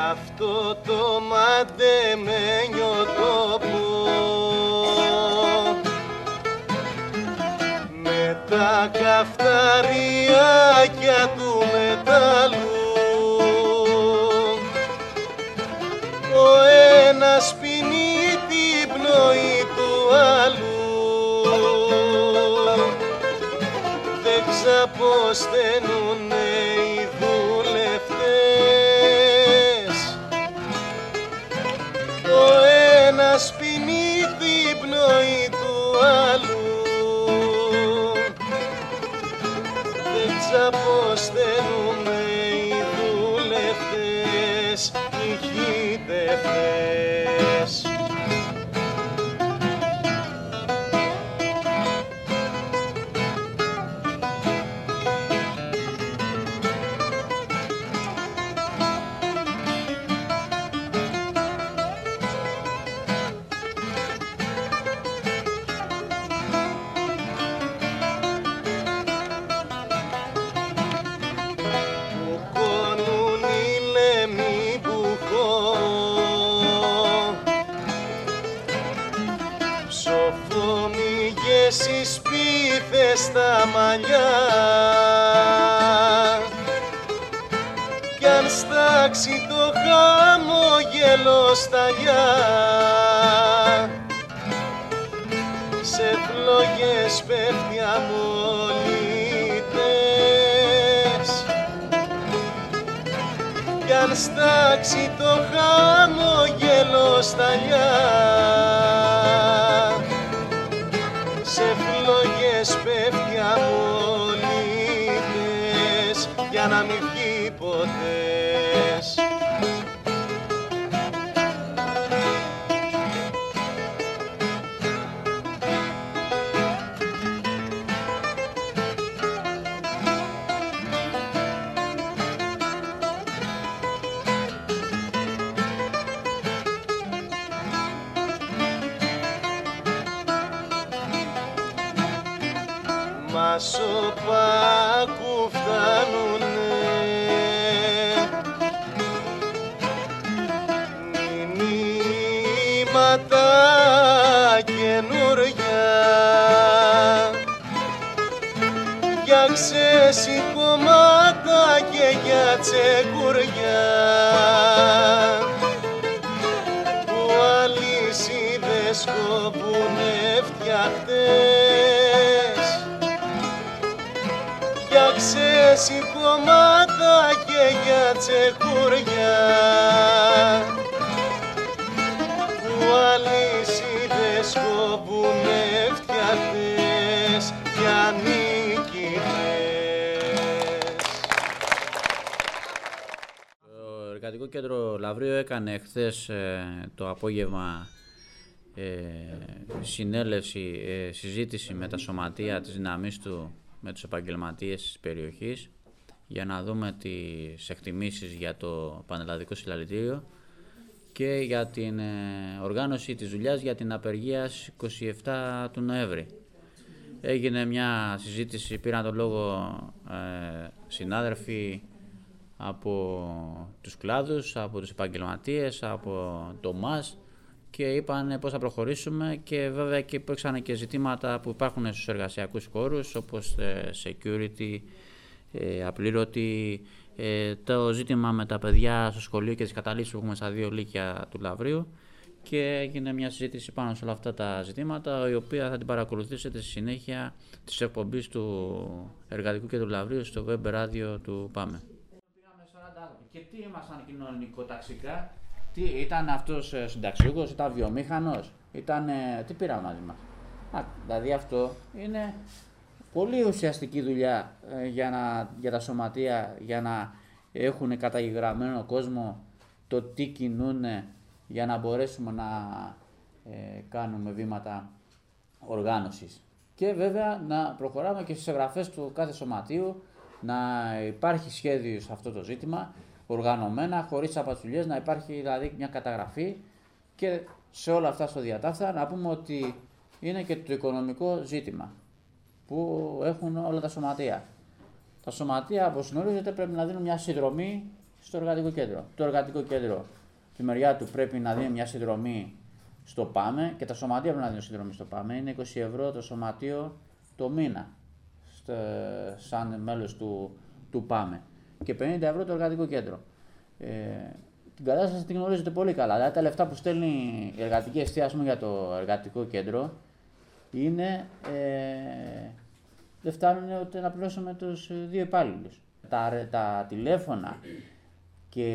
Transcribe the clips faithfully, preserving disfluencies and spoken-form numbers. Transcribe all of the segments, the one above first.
αυτό το μαντεμένιο τόπο με τα καυταριάκια του μετάλλου, ο ένας πίνει την πνοή του άλλου, δεν ξαποσταίνουνε οι δουλευτές, ο ένας πίνει την πνοή του άλλου, δεν ξαποσταίνουνε οι δουλευτές, οι χιτευτές. Στις πίθες στα μαλλιά κι αν στάξει το χαμόγελο σταλιά, σε φλόγες πέφτει αμολύτες, κι αν στάξει το χαμόγελο σταλιά, σε φλόγες πέφτει αμολύτες, για να μην βγει ποτέ. Μασοπάκου φτάνουνε μηνύματα καινούρια για ξεσηκώματα και για τσεκουριά, που αλυσίδες κόβουνε φτιαχτές για ξεσηκώματα και για τσεκουριά, που αλυσίδες κόβουνε φτιαχτές για νικητές. Το Εργατικό Κέντρο Λαυρίου έκανε χθες ε, το απόγευμα ε, συνέλευση, ε, συζήτηση με τα σωματεία της δυναμής του, με τους επαγγελματίες της περιοχής, για να δούμε τις εκτιμήσεις για το Πανελλαδικό Συλλαλητήριο και για την ε, οργάνωση της δουλειάς για την απεργία στις είκοσι επτά του Νοέμβρη. Έγινε μια συζήτηση, πήραν τον λόγο ε, συνάδελφοι από τους κλάδους, από τους επαγγελματίες, από το ΜΑΣ, και είπαν πώς θα προχωρήσουμε, και βέβαια και υπήρξαν και ζητήματα που υπάρχουν στους εργασιακούς χώρους, όπως security, απλήρωτη, το ζήτημα με τα παιδιά στο σχολείο και τις καταλήψεις που έχουμε στα δύο λύκεια του Λαυρίου, και έγινε μια συζήτηση πάνω σε όλα αυτά τα ζητήματα, η οποία θα την παρακολουθήσετε στη συνέχεια της εκπομπής του Εργατικού Κέντρου Λαυρίου στο web ράδιο του ΠΑΜΕ. Και τι ήμασταν κοινωνικοταξικά? Τι, ήταν αυτός ε, συνταξιούχος, ήταν βιομήχανος, ήταν, ε, τι πήραν μαζί μας. Α, δηλαδή αυτό είναι πολύ ουσιαστική δουλειά ε, για, να, για τα σωματεία, για να έχουν καταγεγραμμένο κόσμο το τι κινούν, για να μπορέσουμε να ε, κάνουμε βήματα οργάνωσης. Και βέβαια να προχωράμε και στις εγγραφές του κάθε σωματείου, να υπάρχει σχέδιο σε αυτό το ζήτημα, οργανωμένα, χωρίς απατσουλιές, να υπάρχει δηλαδή μια καταγραφή, και σε όλα αυτά στο διατάφτα να πούμε ότι είναι και το οικονομικό ζήτημα που έχουν όλα τα σωματεία. Τα σωματεία, όπως γνωρίζετε, πρέπει να δίνουν μια συνδρομή στο εργατικό κέντρο. Το εργατικό κέντρο, τη μεριά του, πρέπει να δίνει μια συνδρομή στο ΠΑΜΕ και τα σωματεία πρέπει να δίνουν συνδρομή στο ΠΑΜΕ. Είναι είκοσι ευρώ το σωματείο το μήνα, στο, σαν μέλος του, του ΠΑΜΕ. Και πενήντα ευρώ το εργατικό κέντρο. Ε, την κατάσταση την γνωρίζετε πολύ καλά. Δηλαδή τα λεφτά που στέλνει η εργατική εστίαση για το εργατικό κέντρο είναι, ε, δεν φτάνουν ούτε να πληρώσουμε τους δύο υπάλληλους. Τα, τα τηλέφωνα και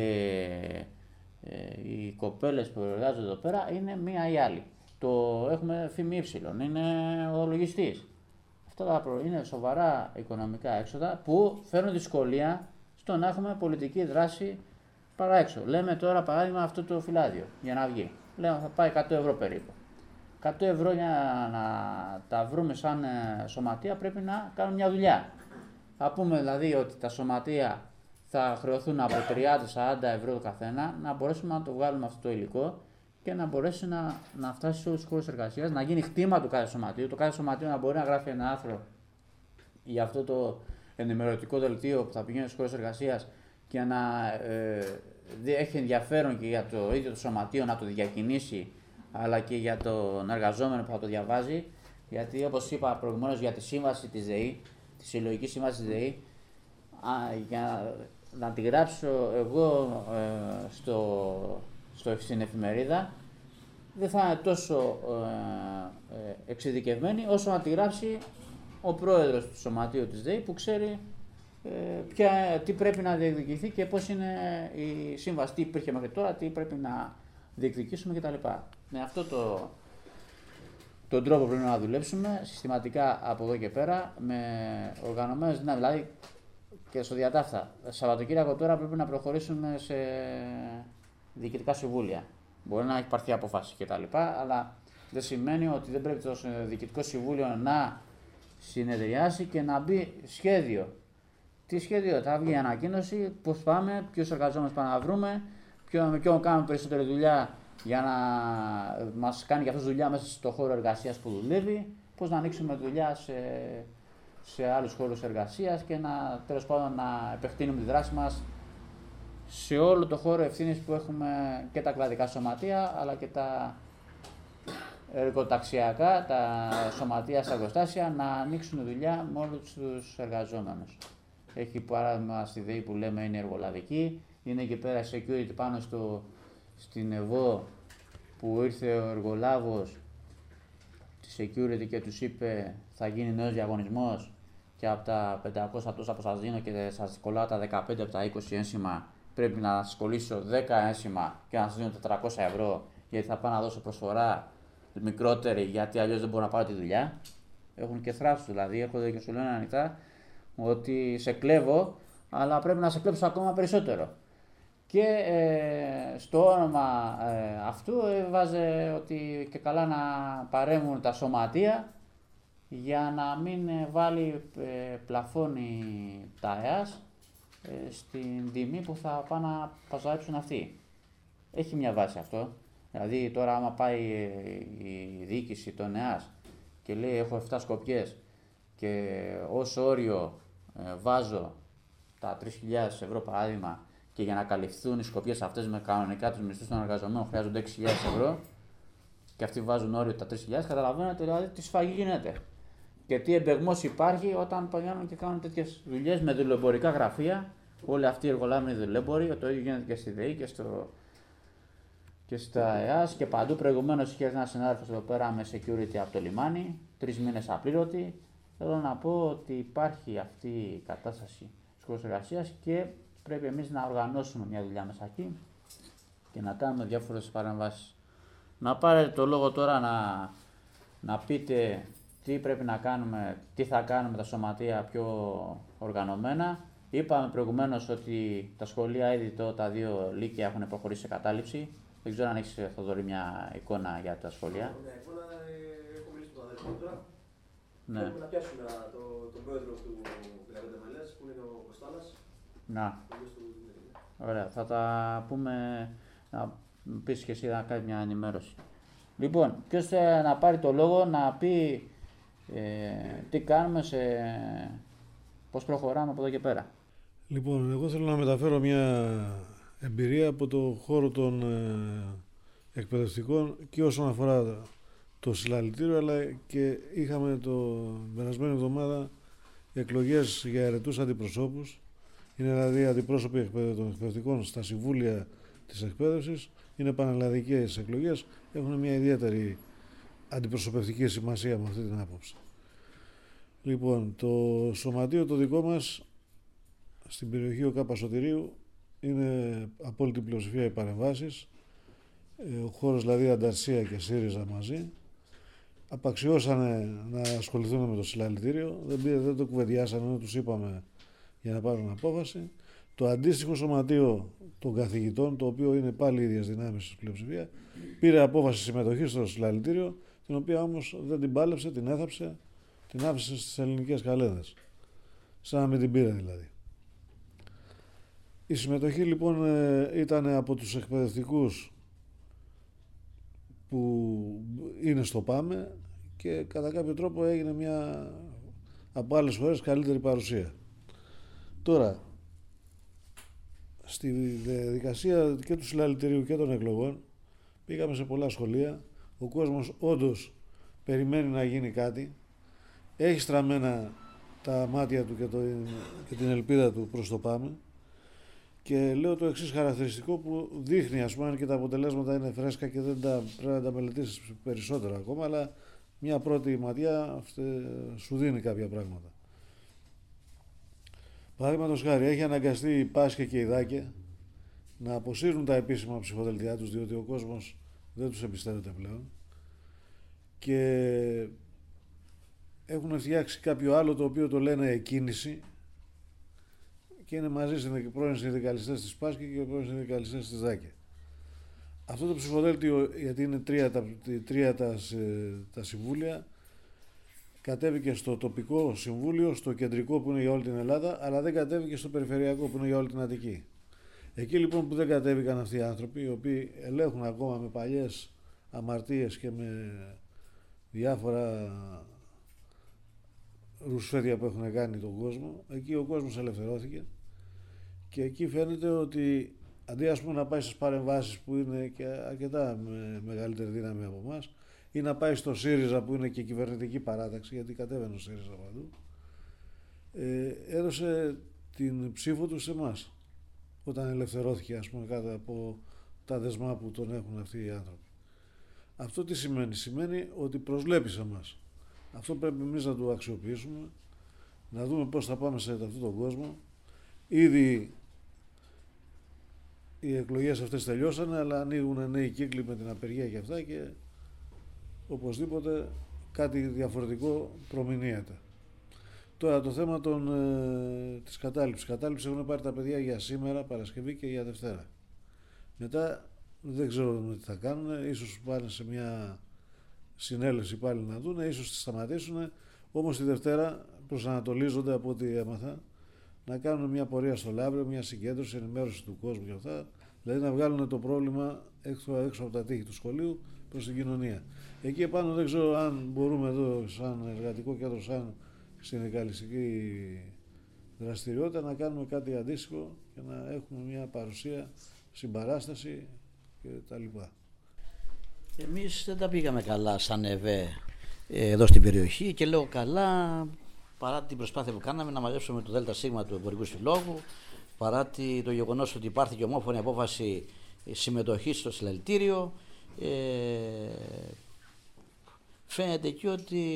ε, οι κοπέλες που εργάζονται εδώ πέρα είναι μία ή άλλη. Το έχουμε ΦΜΙ, είναι ο λογιστής. Αυτά είναι σοβαρά οικονομικά έξοδα που φέρνουν δυσκολία στο να έχουμε πολιτική δράση παρά έξω. Λέμε τώρα παράδειγμα αυτό το φυλάδιο για να βγει. Λέμε θα πάει εκατό ευρώ περίπου. εκατό ευρώ για να τα βρούμε σαν σωματεία πρέπει να κάνουν μια δουλειά. Θα πούμε δηλαδή ότι τα σωματεία θα χρεωθούν από τριάντα με σαράντα ευρώ το καθένα, να μπορέσουμε να το βγάλουμε αυτό το υλικό και να μπορέσει να, να φτάσει σε όλους τους χώρους εργασίας, να γίνει χτήμα του κάθε σωματείου, το κάθε σωματείο να μπορεί να γράφει ένα άρθρο για αυτό το ενημερωτικό δελτίο που θα πηγαίνει στους χώρους εργασίας και να ε, έχει ενδιαφέρον και για το ίδιο το σωματείο να το διακινήσει, αλλά και για τον εργαζόμενο που θα το διαβάζει. Γιατί όπως είπα προηγουμένως για τη σύμβαση της ΔΕΗ, τη συλλογική σύμβαση της ΔΕΗ, για να τη γράψω εγώ ε, στο, στο, στην εφημερίδα, δεν θα είναι τόσο ε, ε, εξειδικευμένη όσο να τη γράψει ο πρόεδρος του σωματείου της ΔΕΗ που ξέρει ε, ποια, τι πρέπει να διεκδικηθεί και πώς είναι η σύμβαση, τι υπήρχε μέχρι τώρα, τι πρέπει να διεκδικήσουμε κτλ. Με αυτό το, τον τρόπο πρέπει να δουλέψουμε συστηματικά από εδώ και πέρα με οργανωμένες δυνάμεις. Δηλαδή και στο διατάφτα, Σαββατοκύριακο τώρα πρέπει να προχωρήσουμε σε διοικητικά συμβούλια. Μπορεί να έχει πάρθει αποφάση κτλ. Αλλά δεν σημαίνει ότι δεν πρέπει το διοικητικό συμβούλιο να συνεδριάσει και να μπει σχέδιο. Τι σχέδιο, θα βγει η ανακοίνωση, πώς πάμε, ποιους εργαζόμενους πάμε να βρούμε, με ποιον κάνουμε περισσότερη δουλειά για να μας κάνει και αυτός δουλειά μέσα στο χώρο εργασίας που δουλεύει, πώς να ανοίξουμε δουλειά σε, σε άλλους χώρους εργασίας και να, τέλος πάντων, να επεκτείνουμε τη δράση μας σε όλο το χώρο ευθύνης που έχουμε και τα κλαδικά σωματεία αλλά και τα εργοταξιακά, τα σωματεία στα εργοστάσια να ανοίξουν δουλειά με όλους τους εργαζόμενους. Έχει παράδειγμα στη ΔΕΗ που λέμε είναι εργολαβική, είναι εκεί πέρα security πάνω στο, στην ΕΒΟ που ήρθε ο εργολάβος τη security και τους είπε θα γίνει νέος διαγωνισμός και από τα πεντακόσια τόσα που σας δίνω και σας κολλάω τα δεκαπέντε από τα είκοσι ένσημα πρέπει να σας κολλήσω δέκα ένσημα και να σας δίνω τετρακόσια ευρώ γιατί θα πάω να δώσω προσφορά μικρότερη γιατί αλλιώς δεν μπορώ να πάρω τη δουλειά. Έχουν και θράψεις δηλαδή, έρχονται και σου λένε ανοιχτά ότι σε κλέβω αλλά πρέπει να σε κλέψω ακόμα περισσότερο. Και ε, στο όνομα ε, αυτού έβαζε ότι και καλά να παρέμβουν τα σωματεία για να μην βάλει ε, πλαφώνει τα ΕΑΣ ε, στην τιμή που θα πάνε να παζαρέψουν αυτοί. Έχει μια βάση αυτό. Δηλαδή τώρα άμα πάει η διοίκηση των ΕΑΣ και λέει έχω επτά σκοπιές και ως όριο ε, βάζω τα τρεις χιλιάδες ευρώ παράδειγμα και για να καλυφθούν οι σκοπιές αυτές με κανονικά τους μισθούς των εργαζομένων χρειάζονται έξι χιλιάδες ευρώ και αυτοί βάζουν όριο τα τρεις χιλιάδες, καταλαβαίνετε δηλαδή τι σφαγή γίνεται. Και τι εμπεγμός υπάρχει όταν πηγαίνουν και κάνουν τέτοιες δουλειές με δουλεμπορικά γραφεία. Όλοι αυτοί οι εργολάβοι είναι δουλέμποροι, το ίδιο γίνεται και στη ΔΕΗ και, στο... και στα ΕΑΣ και παντού. Προηγουμένως είχε ένα συνάδελφος εδώ πέρα με security από το λιμάνι, τρεις μήνες απλήρωτη. Θέλω να πω ότι υπάρχει αυτή η κατάσταση στους χώρους εργασίας και πρέπει εμείς να οργανώσουμε μια δουλειά μέσα εκεί και να κάνουμε διάφορες παρεμβάσεις. Να πάρετε το λόγο τώρα να, να πείτε τι πρέπει να κάνουμε, τι θα κάνουμε τα σωματεία πιο οργανωμένα. Είπαμε προηγουμένως ότι τα σχολεία ήδη το, τα δύο λύκεια έχουν προχωρήσει σε κατάληψη. Δεν ξέρω αν έχεις, Θοδωρή, μια εικόνα για τα σχολεία. Ναι, εικόνα έχω μιλήσει με τον αδελφό τώρα. Ναι. Θέλουμε να πιάσουμε το, τον πρόεδρο του πενήντα Μελές, που είναι ο Κωστάλας. Να. Ωραία, θα τα πούμε, να πεις και εσύ να κάνεις μια ενημέρωση. Λοιπόν, ποιος θέλει να πάρει το λόγο να πει ε, τι κάνουμε, σε, πώς προχωράμε από εδώ και πέρα. Λοιπόν, εγώ θέλω να μεταφέρω μια εμπειρία από το χώρο των ε, εκπαιδευτικών και όσον αφορά το συλλαλητήριο, αλλά και είχαμε το περασμένη εβδομάδα εκλογές για αιρετούς αντιπροσώπους. Είναι δηλαδή αντιπρόσωποι των εκπαιδευτικών στα συμβούλια της εκπαίδευσης. Είναι πανελλαδικές εκλογές, έχουν μια ιδιαίτερη αντιπροσωπευτική σημασία με αυτή την άποψη. Λοιπόν, το σωματείο το δικό μας στην περιοχή ο Κάπα Σωτηρίου είναι απόλυτη πλειοψηφία οι παρεμβάσεις. Ο χώρος δηλαδή Ανταρσία και ΣΥΡΙΖΑ μαζί. Απαξιώσανε να ασχοληθούν με το συλλαλητήριο, δεν, πήρε, δεν το κουβεντιάσανε, δεν τους είπαμε για να πάρουν απόφαση. Το αντίστοιχο σωματείο των καθηγητών, το οποίο είναι πάλι ίδιες δυνάμεις στην πλειοψηφία, πήρε απόφαση συμμετοχής στο συλλαλητήριο, την οποία όμως δεν την πάλεψε, την έθαψε, την άφησε στις ελληνικές καλέδες. Σαν να μην την πήρε δηλαδή. Η συμμετοχή λοιπόν ήταν από τους εκπαιδευτικούς που είναι στο ΠΑΜΕ και κατά κάποιο τρόπο έγινε μια από άλλες φορές καλύτερη παρουσία. Τώρα, στη διαδικασία και του συλλαλητηρίου και των εκλογών πήγαμε σε πολλά σχολεία. Ο κόσμος όντως περιμένει να γίνει κάτι. Έχει στραμμένα τα μάτια του και, το, και την ελπίδα του προς το ΠΑΜΕ. Και λέω το εξής χαρακτηριστικό που δείχνει, ας πούμε, και τα αποτελέσματα είναι φρέσκα και δεν τα, πρέπει να τα μελετήσεις περισσότερο ακόμα, αλλά μια πρώτη ματιά αυτή, σου δίνει κάποια πράγματα. Παραδείγματος χάρη, έχει αναγκαστεί η Πάσχε και η Δάκε να αποσύρουν τα επίσημα ψηφοδελτιά τους, διότι ο κόσμος δεν τους εμπιστεύεται πλέον και έχουν φτιάξει κάποιο άλλο το οποίο το λένε εκκίνηση και είναι μαζί οι πρώην συνδικαλιστές της Πάσχη και οι πρώην συνδικαλιστές της Δάκε. Αυτό το ψηφοδέλτιο, γιατί είναι τρία, τα, τρία τα, τα συμβούλια, κατέβηκε στο τοπικό συμβούλιο, στο κεντρικό που είναι για όλη την Ελλάδα, αλλά δεν κατέβηκε στο περιφερειακό που είναι για όλη την Αττική. Εκεί λοιπόν που δεν κατέβηκαν αυτοί οι άνθρωποι, οι οποίοι ελέγχουν ακόμα με παλιές αμαρτίες και με διάφορα ρουσφέδια που έχουν κάνει τον κόσμο, εκεί ο κόσμος ελευθερώθηκε και εκεί φαίνεται ότι αντί ας πούμε να πάει στις παρεμβάσεις που είναι και αρκετά με μεγαλύτερη δύναμη από εμάς ή να πάει στο ΣΥΡΙΖΑ που είναι και κυβερνητική παράταξη, γιατί κατέβαινε ο ΣΥΡΙΖΑ παντού, ε, έδωσε την ψήφο του σε εμάς όταν ελευθερώθηκε, ας πούμε, κάτω από τα δεσμά που τον έχουν αυτοί οι άνθρωποι. Αυτό τι σημαίνει? Σημαίνει ότι προσβλέπει σε εμάς. Αυτό πρέπει εμείς να το αξιοποιήσουμε, να δούμε πώς θα πάμε σε αυτόν τον κόσμο. Ήδη οι εκλογές αυτές τελειώσανε, αλλά ανοίγουν νέοι κύκλοι με την απεργία και αυτά και οπωσδήποτε κάτι διαφορετικό προμηνύεται. Τώρα το θέμα των, ε, της κατάληψης. Κατάληψη έχουν πάρει τα παιδιά για σήμερα, Παρασκευή και για Δευτέρα. Μετά δεν ξέρω τι θα κάνουν, ίσως πάνε σε μια συνέλευση πάλι να δουν, ίσως τη σταματήσουν, όμως τη Δευτέρα προσανατολίζονται από ό,τι έμαθα να κάνουν μια πορεία στο Λαύριο, μια συγκέντρωση, ενημέρωση του κόσμου και αυτά, δηλαδή να βγάλουν το πρόβλημα έξω, έξω από τα τείχη του σχολείου προς την κοινωνία. Εκεί επάνω δεν ξέρω αν μπορούμε εδώ σαν εργατικό κέντρο, σαν συνδικαλιστική δραστηριότητα να κάνουμε κάτι αντίστοιχο και να έχουμε μια παρουσία, συμπαράσταση κτλ. Εμείς δεν τα πήγαμε καλά σαν ΕΒΕ εδώ στην περιοχή και λέω καλά παρά την προσπάθεια που κάναμε να μαζέψουμε το ΔΣ του Εμπορικού Συλλόγου, παρά το γεγονός ότι υπάρχει και ομόφωνη απόφαση συμμετοχής στο συλλαλητήριο, ε, φαίνεται εκεί ότι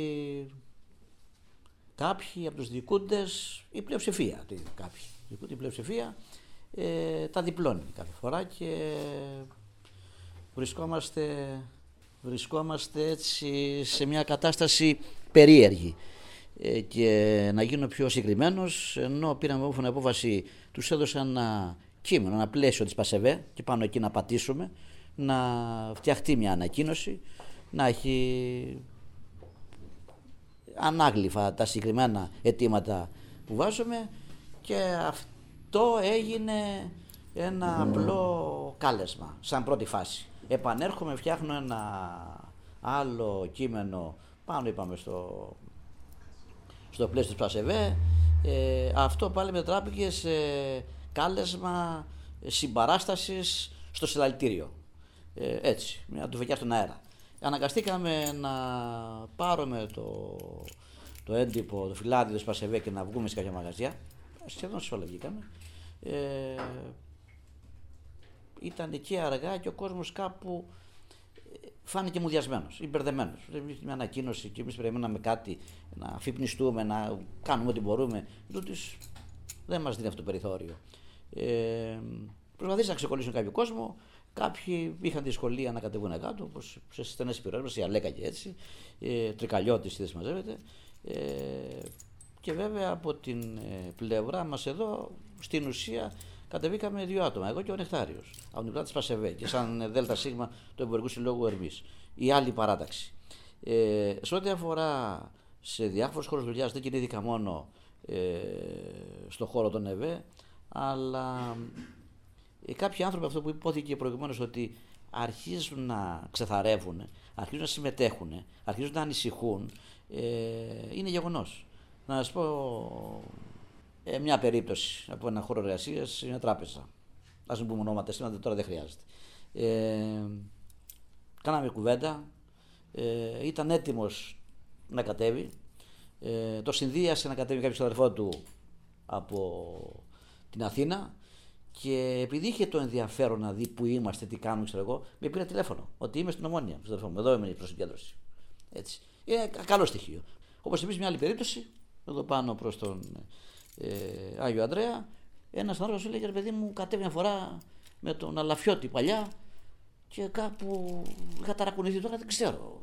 κάποιοι από τους διοικούντες, η πλειοψηφία, κάποιοι, η πλειοψηφία ε, τα διπλώνει κάθε φορά και βρισκόμαστε, βρισκόμαστε έτσι σε μια κατάσταση περίεργη. Ε, και να γίνω πιο συγκεκριμένος, ενώ πήραμε όμορφη απόφαση, τους έδωσαν ένα κείμενο, ένα πλαίσιο της ΠΑΣΕΒΕ και πάνω εκεί να πατήσουμε, να φτιαχτεί μια ανακοίνωση, να έχει ανάγλυφα τα συγκεκριμένα αιτήματα που βάζουμε και αυτό έγινε ένα απλό κάλεσμα σαν πρώτη φάση. Επανέρχομαι, φτιάχνω ένα άλλο κείμενο πάνω, είπαμε, στο, στο πλαίσιο της ΠΑΣΕΒΕ Ε, αυτό πάλι μετατράπηκε σε κάλεσμα συμπαράστασης στο συλλαλητήριο. Ε, έτσι, μια τουφεκιά στον αέρα. Αναγκαστήκαμε να πάρουμε το, το έντυπο, το φυλάδι του Σπασεβέ και να βγούμε σε κάποια μαγαζιά. Σχεδόν σε όλα βγήκαμε. Ε, ήταν και αργά και ο κόσμος κάπου φάνηκε μουδιασμένος ή μπερδεμένος. Μια ανακοίνωση και εμείς περιμέναμε κάτι, να αφυπνιστούμε, να κάνουμε ό,τι μπορούμε. Τούτης δεν μας δίνει αυτό το περιθώριο. Ε, προσπαθήσαν να ξεκολλήσουν κάποιο κόσμο. Κάποιοι είχαν δυσκολία να κατεβούν κάτω, όπως σε στενές υπηρεσίες, η Αλέκα και έτσι, ε, Τρικαλιώτης, είδες μαζεύεται. Ε, και βέβαια από την ε, πλευρά μας εδώ, στην ουσία, κατεβήκαμε δύο άτομα, εγώ και ο Νεκτάριος, από την πλάτη της Πασεβέ και σαν ΔΣ του Εμπορικού Συλλόγου Ερμής, η άλλη παράταξη. Ε, σε ό,τι αφορά σε διάφορους χώρους δουλειάς, δεν κινήθηκα μόνο ε, στον χώρο των ΕΒΕ, αλλά ε, κάποιοι άνθρωποι, αυτό που υπόθηκε προηγουμένως, ότι αρχίζουν να ξεθαρεύουν, αρχίζουν να συμμετέχουν, αρχίζουν να ανησυχούν, ε, είναι γεγονός. Να σας πω ε, μια περίπτωση από ένα χώρο εργασίας, μια τράπεζα. Ας μην πούμε ονόματα σήμερα, τώρα δεν χρειάζεται. Ε, κάναμε κουβέντα, ε, ήταν έτοιμος να κατέβει, ε, το συνδύασε να κατέβει κάποιος αδερφό του από την Αθήνα και επειδή είχε το ενδιαφέρον να δει που είμαστε, τι κάνουμε, ξέρω εγώ, με πήρε τηλέφωνο ότι είμαι στην Ομόνια, εδώ είμαι η προσυγκέντρωση. Έτσι. Είναι καλό στοιχείο. Όπως επίσης μια άλλη περίπτωση, εδώ πάνω προς τον ε, Άγιο Ανδρέα, ένας άνθρωπος έλεγε, ρε παιδί μου, κατέβει μια φορά με τον Αλαφιώτη παλιά και κάπου είχα ταρακουνηθεί, τώρα δεν ξέρω.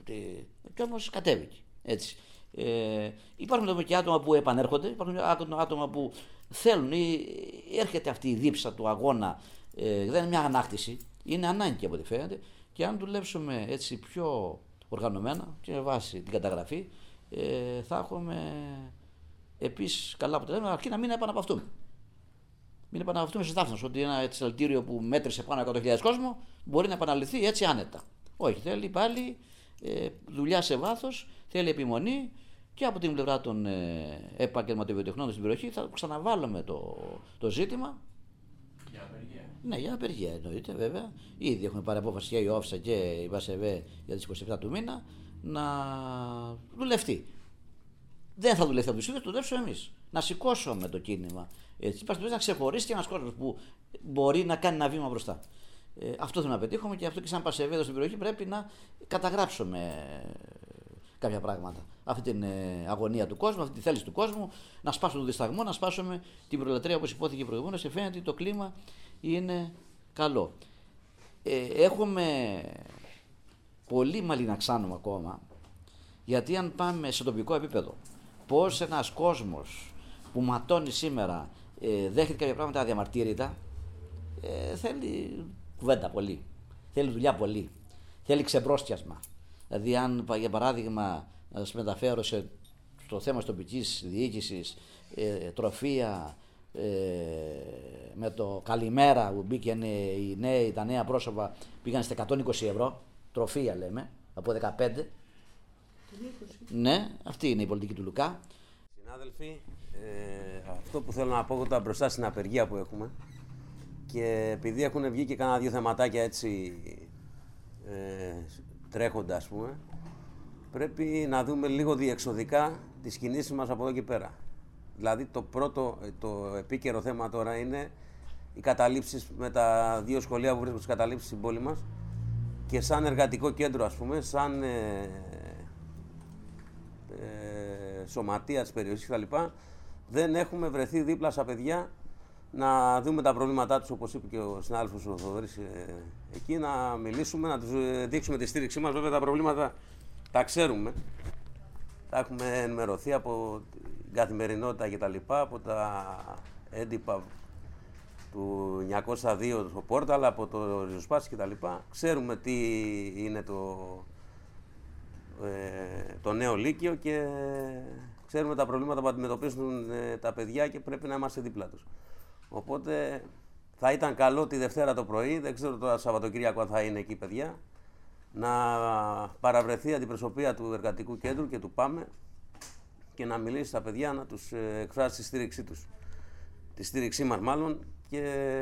Και όμως κατέβηκε. Έτσι. Ε, υπάρχουν εδώ και άτομα που επανέρχονται, υπάρχουν άτομα που θέλουν ή έρχεται αυτή η δίψα του αγώνα, ε, δεν είναι μια ανάκτηση, είναι ανάγκη από ό,τι φαίνεται και αν δουλέψουμε έτσι πιο οργανωμένα και με βάση την καταγραφή, ε, θα έχουμε επίσης καλά αποτελέσματα, αρκεί να μην επαναπαυτούμε. Μην επαναπαυτούμε σε στάθμος ότι ένα συλλαλητήριο που μέτρησε πάνω από εκατό χιλιάδες κόσμο μπορεί να επαναληφθεί έτσι άνετα. Όχι, θέλει πάλι ε, δουλειά σε βάθος, θέλει επιμονή και από την πλευρά των ε, επαγγελματοβιοτεχνών στην περιοχή θα ξαναβάλουμε το, το ζήτημα. Για απεργία. Ναι, για απεργία εννοείται βέβαια. Ήδη έχουμε πάρει απόφαση και η Όφσα και η Βασεβέ για τις είκοσι επτά του μήνα να δουλευτεί. Δεν θα δουλευτεί από τους ίδιους, θα δουλέψουμε εμείς. Να σηκώσουμε το κίνημα. Έτσι, να ξεχωρίσει και ένας κόσμος που μπορεί να κάνει ένα βήμα μπροστά. Ε, αυτό θέλουμε να πετύχουμε και αυτό και σαν Πασεβέ εδώ στην περιοχή πρέπει να καταγράψουμε κάποια πράγματα. Αυτή την ε, αγωνία του κόσμου, αυτή τη θέληση του κόσμου, να σπάσουμε τον δισταγμό, να σπάσουμε την προλατρεία όπως υπόθηκε προηγουμένως και φαίνεται ότι το κλίμα είναι καλό. Ε, έχουμε πολύ μαλλί να ξάνουμε ακόμα, γιατί αν πάμε σε τοπικό επίπεδο, πώς ένας κόσμος που ματώνει σήμερα ε, δέχεται κάποια πράγματα αδιαμαρτύρητα, ε, θέλει κουβέντα πολύ, θέλει δουλειά πολύ, θέλει ξεμπρόστιασμα. Δηλαδή, αν για παράδειγμα να σας μεταφέρω σε, στο θέμα της τοπικής διοίκησης, ε, τροφία, ε, με το καλημέρα που μπήκαν οι νέοι, τα νέα πρόσωπα πήγαν στα εκατόν είκοσι ευρώ, τροφία λέμε, από δεκαπέντε. Ναι, αυτή είναι η πολιτική του Λουκά. Συνάδελφοι, ε, αυτό που θέλω να πω τώρα μπροστά στην απεργία που έχουμε και επειδή έχουν βγει και κάνα δύο θεματάκια έτσι ε, τρέχοντα, ας πούμε, πρέπει να δούμε λίγο διεξοδικά τις κινήσεις μας από εδώ και πέρα. Δηλαδή το πρώτο, το επίκαιρο θέμα τώρα είναι οι καταλήψεις με τα δύο σχολεία που βρίσκονται στις καταλήψεις στην πόλη μας και σαν εργατικό κέντρο, ας πούμε, σαν ε, ε, σωματεία της περιοχής κτλ. Δεν έχουμε βρεθεί δίπλα στα παιδιά να δούμε τα προβλήματά τους, όπως είπε και ο συνάδελφος ο Θοδωρής ε, εκεί, να μιλήσουμε, να τους δείξουμε τη στήριξή μας. Βέβαια τα προβλήματα τα ξέρουμε, τα έχουμε ενημερωθεί από την καθημερινότητα και τα λοιπά, από τα έντυπα του εννιακόσια δύο στο πόρταλ, από το ριζοσπάσι και τα λοιπά. Ξέρουμε τι είναι το, ε, το νέο Λύκειο και ξέρουμε τα προβλήματα που αντιμετωπίζουν ε, τα παιδιά και πρέπει να είμαστε δίπλα τους. Οπότε θα ήταν καλό τη Δευτέρα το πρωί, δεν ξέρω τώρα Σαββατοκύριακο αν θα είναι εκεί παιδιά, να παραβρεθεί η αντιπροσωπεία του Εργατικού Κέντρου και του ΠΑΜΕ και να μιλήσει στα παιδιά, να τους εκφράσει τη στήριξή τους. Τη στήριξή μας μάλλον, και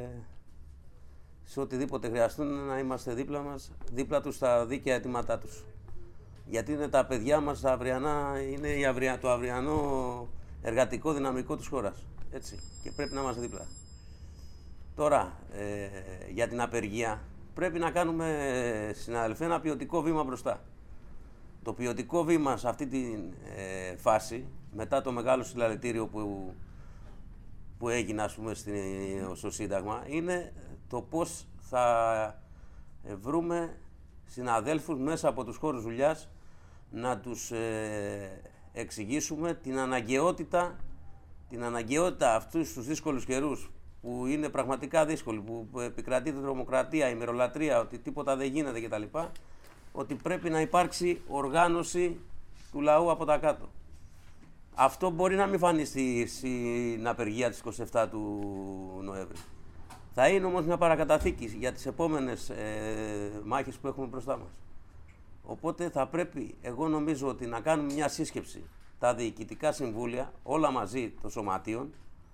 σε οτιδήποτε χρειαστούν να είμαστε δίπλα μας, δίπλα τους στα δίκαια αιτήματά τους. Γιατί είναι τα παιδιά μας, τα αυριανά, είναι η αυρια, το αυριανό εργατικό δυναμικό της χώρας. Έτσι. Και πρέπει να είμαστε δίπλα. Τώρα, ε, για την απεργία, πρέπει να κάνουμε, συναδελφέ, ένα ποιοτικό βήμα μπροστά. Το ποιοτικό βήμα σε αυτή τη ε, φάση, μετά το μεγάλο συλλαλητήριο που, που έγινε, ας πούμε, στην, στο Σύνταγμα, είναι το πώς θα βρούμε συναδέλφους μέσα από τους χώρους δουλειάς να τους ε, εξηγήσουμε την αναγκαιότητα, την αναγκαιότητα αυτούς τους δύσκολους καιρούς, που είναι πραγματικά δύσκολοι, που επικρατεί η τρομοκρατία, η μερολατρεία, ότι τίποτα δεν γίνεται κτλ. Ότι πρέπει να υπάρξει οργάνωση του λαού από τα κάτω. Αυτό μπορεί να μην φανεί στη, στην απεργία της εικοστή εβδόμη του Νοέμβρη. Θα είναι όμως μια παρακαταθήκη για τις επόμενες ε, μάχες που έχουμε μπροστά μας. Οπότε θα πρέπει, εγώ νομίζω, ότι να κάνουμε μια σύσκεψη, τα διοικητικά συμβούλια, όλα μαζί των σωματείων,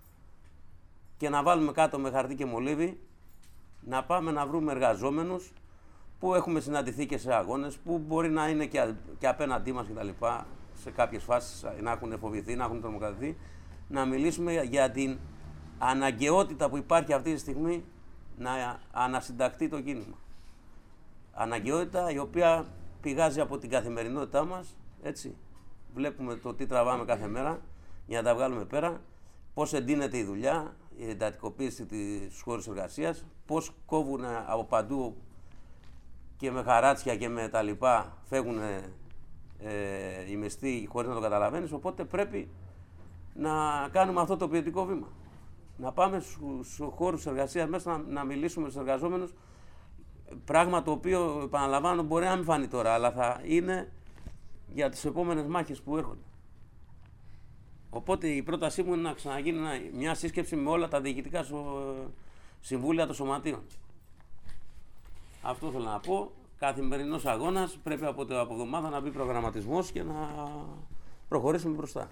και να βάλουμε κάτω με χαρτί και μολύβι, να πάμε να βρούμε εργαζόμενους που έχουμε συναντηθεί και σε αγώνες, που μπορεί να είναι και, και απέναντί μας κτλ. Σε κάποιες φάσεις να έχουν φοβηθεί, να έχουν τρομοκρατηθεί, να μιλήσουμε για την αναγκαιότητα που υπάρχει αυτή τη στιγμή να ανασυνταχθεί το κίνημα. Αναγκαιότητα η οποία πηγάζει από την καθημερινότητά μας, έτσι. Βλέπουμε το τι τραβάμε κάθε μέρα για να τα βγάλουμε πέρα, πώς εντείνεται η δουλειά, η εντατικοποίηση της χώρας εργασίας, πώς κόβουν από παντού και με χαράτσια και με τα λοιπά, φεύγουν ε, οι μεστοί χωρίς να το καταλαβαίνεις. Οπότε πρέπει να κάνουμε αυτό το ποιοτικό βήμα. Να πάμε στους χώρους εργασίας μέσα να, να μιλήσουμε στους εργαζόμενους, πράγμα το οποίο, επαναλαμβάνω, μπορεί να μην φανεί τώρα, αλλά θα είναι για τις επόμενες μάχες που έρχονται. Οπότε η πρότασή μου είναι να ξαναγίνει μια σύσκεψη με όλα τα διοικητικά συμβούλια των σωματείων. Αυτό θέλω να πω. Καθημερινός αγώνας, πρέπει από το από εβδομάδα να μπει προγραμματισμός και να προχωρήσουμε μπροστά.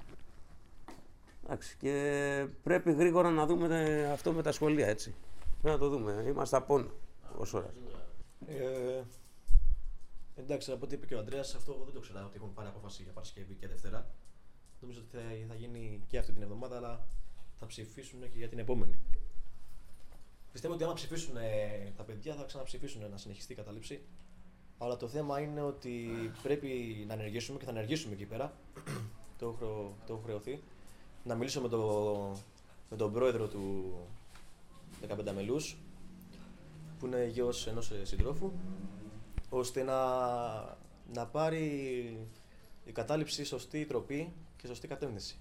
Εντάξει, και πρέπει γρήγορα να δούμε αυτό με τα σχολεία, έτσι. Πρέπει να το δούμε. Είμαστε απόν ως ώρας. Ε, εντάξει, από ό,τι είπε και ο Ανδρέας, αυτό δεν το ξέρω ότι έχουν πάρει απόφαση για Παρασκευή και Δευτέρα. Νομίζω ότι θα, θα γίνει και αυτή την εβδομάδα, αλλά θα ψηφίσουν και για την επόμενη. Πιστεύω ότι άμα ψηφίσουν ε, τα παιδιά, θα ξαναψηφίσουν να συνεχιστεί η κατάληψη. Αλλά το θέμα είναι ότι πρέπει να ενεργήσουμε και θα ενεργήσουμε εκεί πέρα. το, έχω, το έχω χρεωθεί. Να μιλήσω με, το, με τον πρόεδρο του δεκαπέντε μελούς, που είναι γιος ενός συντρόφου, ώστε να, να πάρει η κατάληψη σωστή τροπή και σωστή κατεύθυνση.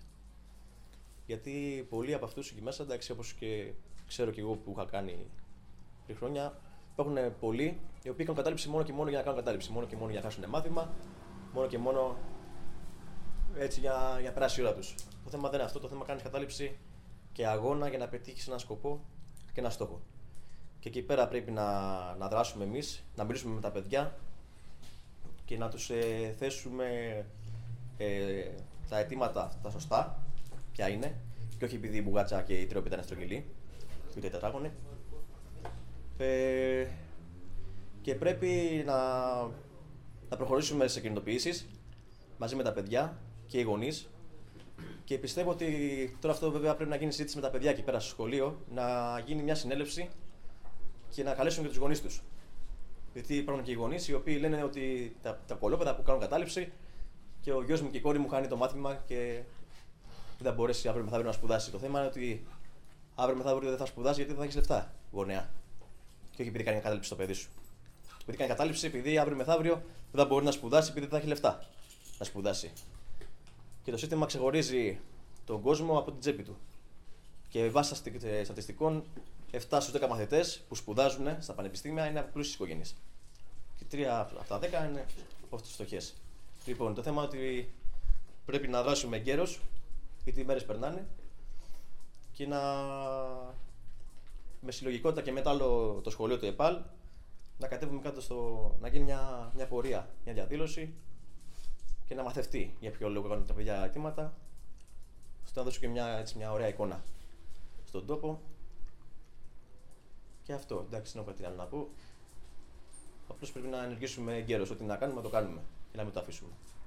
Γιατί πολλοί από αυτούς εκεί μέσα, εντάξει, όπως και ξέρω και εγώ που είχα κάνει πριν χρόνια, υπάρχουν πολλοί οι οποίοι κάνουν κατάληψη μόνο και μόνο για να κάνουν κατάληψη, μόνο και μόνο για να χάσουν μάθημα, μόνο και μόνο έτσι για, για να περάσει η ώρα τους. Το θέμα δεν είναι αυτό, το θέμα κάνεις κατάληψη και αγώνα για να πετύχεις έναν σκοπό και έναν στόχο. Και εκεί πέρα πρέπει να, να δράσουμε εμείς, να μιλήσουμε με τα παιδιά και να τους ε, θέσουμε ε, τα αιτήματα τα σωστά, ποια είναι, και όχι επειδή η μπουγάτσα και η τριόπιτα είναι στρογγυλή, ούτε η τετράγωνη. Ε, και πρέπει να, να προχωρήσουμε σε κινητοποιήσεις μαζί με τα παιδιά και οι γονείς. Και πιστεύω ότι τώρα αυτό βέβαια πρέπει να γίνει συζήτηση με τα παιδιά εκεί πέρα στο σχολείο, να γίνει μια συνέλευση και να καλέσουν και τους γονείς τους. Γιατί υπάρχουν και οι γονείς οι οποίοι λένε ότι τα, τα κολόπεδα που κάνουν κατάληψη και ο γιος μου και η κόρη μου χάνει το μάθημα και δεν θα μπορέσει αύριο μεθαύριο να σπουδάσει. Το θέμα είναι ότι αύριο μεθαύριο δεν θα σπουδάσει γιατί δεν θα έχει λεφτά, γονέα. Και όχι επειδή κάνει κατάληψη στο παιδί σου. Το παιδί κάνει κατάληψη επειδή αύριο μεθαύριο δεν θα μπορεί να σπουδάσει επειδή δεν θα έχει λεφτά να σπουδάσει. Και το σύστημα ξεχωρίζει τον κόσμο από την τσέπη του. Και βάσει στατιστικών, επτά στους δέκα μαθητές που σπουδάζουν στα πανεπιστήμια είναι από πλούσιες οικογένειες. Και τρία από τα δέκα είναι από τις φτωχές. Λοιπόν, το θέμα είναι ότι πρέπει να δράσουμε εγκαίρως, γιατί οι μέρες περνάνε, και να με συλλογικότητα και μετά άλλο το σχολείο του ΕΠΑΛ να κατέβουμε κάτω στο. Να γίνει μια, μια πορεία, μια διαδήλωση και να μαθευτεί για ποιο λόγο κάνουν τα παιδιά αιτήματα, ώστε να δώσω και μια, έτσι, μια ωραία εικόνα στον τόπο. Και αυτό, εντάξει, δεν έχω κάτι άλλο να πω. Απλώς πρέπει να ενεργήσουμε εγκαίρως, ό,τι να κάνουμε, να το κάνουμε και να μην το αφήσουμε.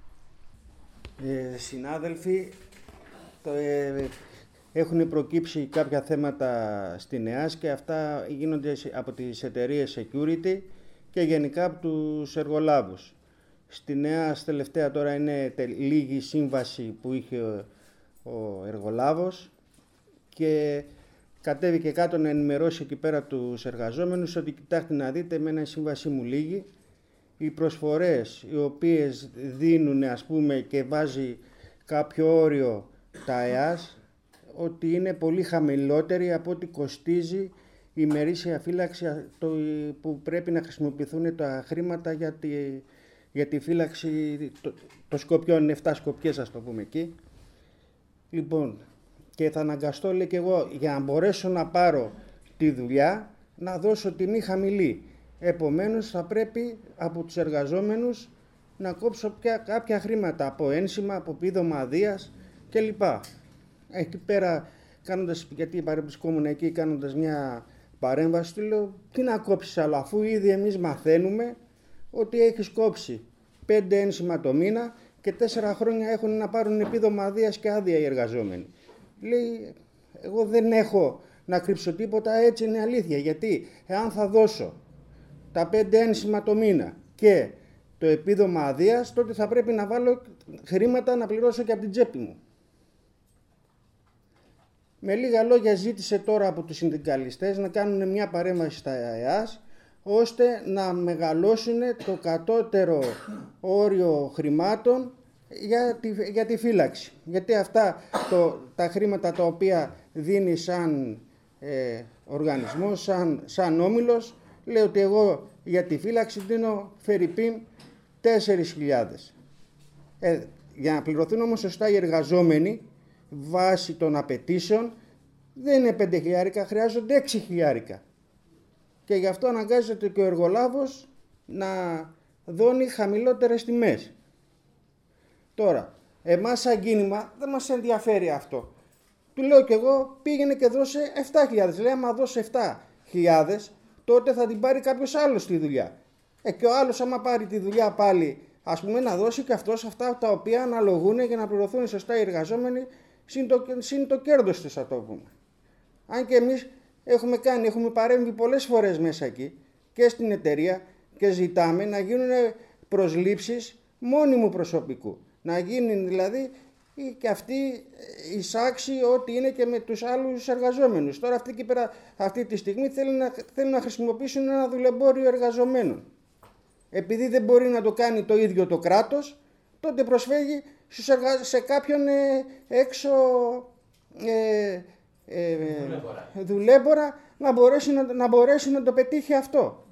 Ε, συνάδελφοι, το, ε, έχουν προκύψει κάποια θέματα στην ΕΑΣ και αυτά γίνονται από τις εταιρείες security και γενικά από τους εργολάβους. Στην ΕΑΣ τελευταία τώρα είναι τε, λίγη σύμβαση που είχε ο, ο εργολάβος και κατέβηκε κάτω να ενημερώσει εκεί πέρα τους εργαζόμενους ότι κοιτάξτε να δείτε, εμένα η σύμβασή μου λίγη. Οι προσφορές οι οποίες δίνουν, ας πούμε, και βάζει κάποιο όριο τα ΕΑΣ, ότι είναι πολύ χαμηλότερη από ό,τι κοστίζει η ημερήσια φύλαξη που πρέπει να χρησιμοποιηθούν τα χρήματα για τη, για τη φύλαξη των το σκοπιών, εφτά σκοπιές, ας το πούμε εκεί. Λοιπόν, και θα αναγκαστώ, λέει, και εγώ για να μπορέσω να πάρω τη δουλειά να δώσω τιμή χαμηλή. Επομένως θα πρέπει από τους εργαζόμενους να κόψω πια κάποια χρήματα από ένσημα, από επίδομα αδείας κλπ. Εκεί πέρα, κάνοντας, γιατί παρευρισκόμουν εκεί κάνοντας μια παρέμβαση, του λέω τι να κόψεις άλλο, αφού ήδη εμείς μαθαίνουμε ότι έχεις κόψει πέντε ένσημα το μήνα και τέσσερα χρόνια έχουν να πάρουν επίδομα αδείας και άδεια οι εργαζόμενοι. Λέει, εγώ δεν έχω να κρύψω τίποτα, έτσι είναι αλήθεια, γιατί εάν θα δώσω τα πέντε ένσημα το μήνα και το επίδομα αδείας, τότε θα πρέπει να βάλω χρήματα να πληρώσω και από την τσέπη μου. Με λίγα λόγια ζήτησε τώρα από τους συνδικαλιστές να κάνουν μια παρέμβαση στα ΕΑΣ, ώστε να μεγαλώσουν το κατώτερο όριο χρημάτων για τη, για τη φύλαξη. Γιατί αυτά το, τα χρήματα τα οποία δίνει σαν ε, οργανισμός, σαν, σαν όμιλος, λέω ότι εγώ για τη φύλαξη δίνω φερρυπίν τέσσερις χιλιάδες. Ε, για να πληρωθούν όμως σωστά οι εργαζόμενοι, βάσει των απαιτήσεων, δεν είναι πέντε χιλιάρικα, χρειάζονται έξι χιλιάρικα. Και γι' αυτό αναγκάζεται και ο εργολάβος να δώνει χαμηλότερες τιμές. Τώρα, εμάς σαν κίνημα δεν μας ενδιαφέρει αυτό. Του λέω κι εγώ πήγαινε και δώσε επτά χιλιάδες. Λέει, άμα δώσει επτά χιλιάδες, τότε θα την πάρει κάποιος άλλος τη δουλειά. Ε, και ο άλλος άμα πάρει τη δουλειά πάλι, ας πούμε, να δώσει και αυτός αυτά τα οποία αναλογούν για να πληρωθούν σωστά οι εργαζόμενοι συν το, συν το κέρδος τους, θα το πούμε. Αν και εμείς έχουμε κάνει, έχουμε παρέμβει πολλές φορές μέσα εκεί και στην εταιρεία και ζητάμε να γίνουν προσλήψεις μόνιμου προσωπικού. Να γίνει δηλαδή και αυτή η σάξη ό,τι είναι και με τους άλλους εργαζόμενους. Τώρα αυτή, και πέρα, αυτή τη στιγμή θέλουν να, θέλουν να χρησιμοποιήσουν ένα δουλεμπόριο εργαζομένων. Επειδή δεν μπορεί να το κάνει το ίδιο το κράτος, τότε προσφεύγει σε κάποιον ε, έξω ε, ε, δουλέμπορα. δουλέμπορα να μπορέσει να, να μπορέσει να το πετύχει αυτό.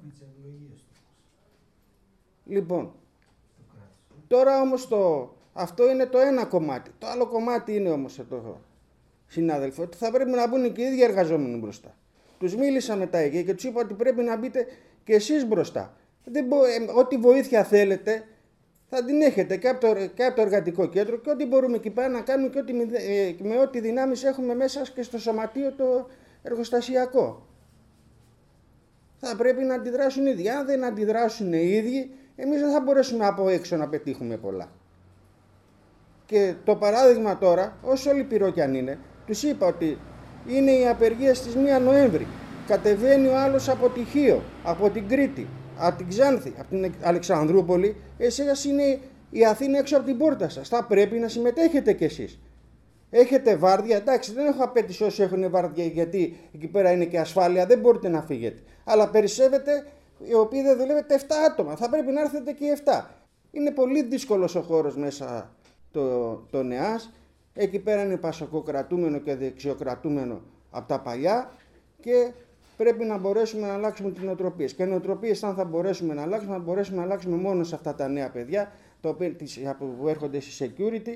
Λοιπόν, τώρα όμως το, αυτό είναι το ένα κομμάτι. Το άλλο κομμάτι είναι όμως εδώ, συνάδελφοι, ότι θα πρέπει να μπουν και οι ίδιοι εργαζόμενοι μπροστά. Τους μίλησα μετά εκεί και τους είπα ότι πρέπει να μπείτε και εσείς μπροστά. Δεν μπο, ε, ό,τι βοήθεια θέλετε θα την έχετε και από, το, και από το εργατικό κέντρο και ό,τι μπορούμε εκεί πέρα να κάνουμε και ό,τι, ε, με ό,τι δυνάμεις έχουμε μέσα και στο σωματείο το εργοστασιακό. Θα πρέπει να αντιδράσουν οι ίδιοι. Αν δεν αντιδράσουν οι ίδιοι, εμείς δεν θα μπορέσουμε από έξω να πετύχουμε πολλά. Και το παράδειγμα τώρα, όσο λυπηρό κι αν είναι, τους είπα ότι είναι η απεργία στις πρώτη Νοέμβρη. Κατεβαίνει ο άλλος από τη Χίο, από την Κρήτη, από την Ξάνθη, από την Αλεξανδρούπολη. Εσείς είναι η Αθήνα έξω από την πόρτα σας. Θα πρέπει να συμμετέχετε κι εσείς. Έχετε βάρδια, εντάξει, δεν έχω απέτηση όσοι έχουν βάρδια, γιατί εκεί πέρα είναι και ασφάλεια, δεν μπορείτε να φύγετε. Αλλά περισσεύετε, οι οποίοι δεν δουλεύετε επτά άτομα. Θα πρέπει να έρθετε και οι επτά. Είναι πολύ δύσκολος ο χώρος μέσα το, το ΝΕΑΣ. Εκεί πέρα είναι πασοκοκρατούμενο και δεξιοκρατούμενο από τα παλιά και πρέπει να μπορέσουμε να αλλάξουμε τις νοοτροπίες. Και νοοτροπίες, αν θα μπορέσουμε να αλλάξουμε, θα μπορέσουμε να αλλάξουμε μόνο σε αυτά τα νέα παιδιά τα οποία, που έρχονται στη security.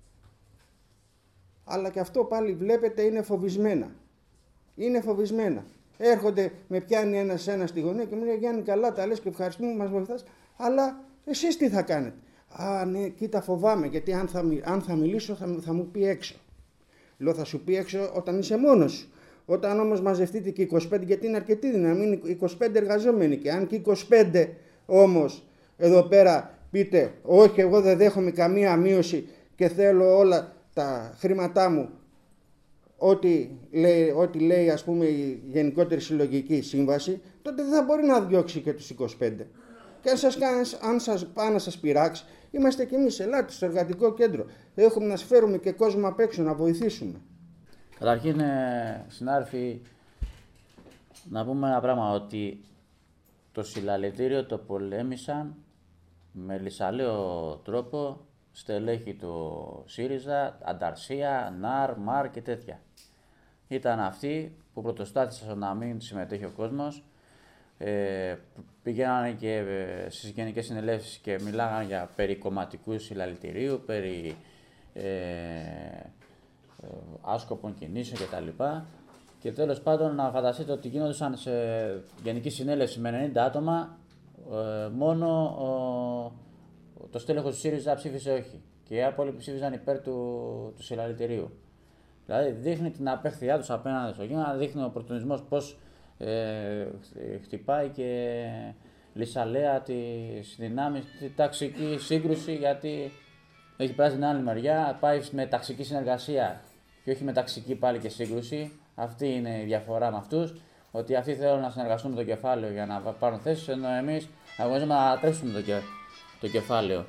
Αλλά και αυτό πάλι βλέπετε είναι φοβισμένα. Είναι φοβισμένα. Έρχονται, με πιάνει ένας ένα στη γωνία και μου λέει, Γιάννη, καλά τα λες και ευχαριστούμε που μας βοηθάς, αλλά εσείς τι θα κάνετε. Α, ναι, κοίτα, φοβάμαι, γιατί αν θα, αν θα μιλήσω θα, θα μου πει έξω. Λέω, θα σου πει έξω όταν είσαι μόνος σου. Όταν όμως μαζευτείτε και είκοσι πέντε, γιατί είναι αρκετή δύναμη, είναι είκοσι πέντε εργαζόμενοι. Και αν και είκοσι πέντε όμως εδώ πέρα πείτε, όχι, εγώ δεν δέχομαι καμία μείωση και θέλω όλα τα χρήματά μου, ό,τι λέει, ό,τι λέει ας πούμε η Γενικότερη Συλλογική Σύμβαση, τότε δεν θα μπορεί να διώξει και τους είκοσι πέντε. Και αν σας, αν σας πάει να σας πειράξει, είμαστε κι εμείς, ελάτε στο εργατικό κέντρο. Έχουμε να φέρουμε και κόσμο απ' έξω να βοηθήσουμε. Καταρχήν, ε, συνάδελφοι, να πούμε ένα πράγμα, ότι το συλλαλητήριο το πολέμησαν με λυσαλαίο τρόπο στελέχη του ΣΥΡΙΖΑ, Ανταρσία, ΝΑΡ, ΜΑΡ και τέτοια. Ήταν αυτοί που πρωτοστάθησαν να μην συμμετέχει ο κόσμος. Ε, πηγαίνανε και ε, στις γενικές συνελεύσεις και μιλάγανε για περί κομματικού συλλαλητηρίου, περί ε, ε, άσκοπων κινήσεων κτλ. Και τέλος πάντων να φανταστείτε ότι γίνονταν σε γενική συνέλευση με ενενήντα άτομα, ε, μόνο ο, το στέλεχος του ΣΥΡΙΖΑ ψήφισε όχι και οι υπόλοιποι ψήφισαν υπέρ του, του συλλαλητηρίου. Δηλαδή δείχνει την απέχθειά τους απέναντι στο κείμενο, δείχνει ο οπορτουνισμός πώς ε, χτυπάει και λυσαλέα τις δυνάμεις, τη ταξική σύγκρουση, γιατί έχει περάσει την άλλη μεριά, πάει με ταξική συνεργασία και όχι με ταξική πάλι και σύγκρουση. Αυτή είναι η διαφορά με αυτούς, ότι αυτοί θέλουν να συνεργαστούν με το κεφάλαιο για να πάρουν θέσεις, ενώ εμείς αγωνίζουμε να τρέψουμε το, και, το κεφάλαιο.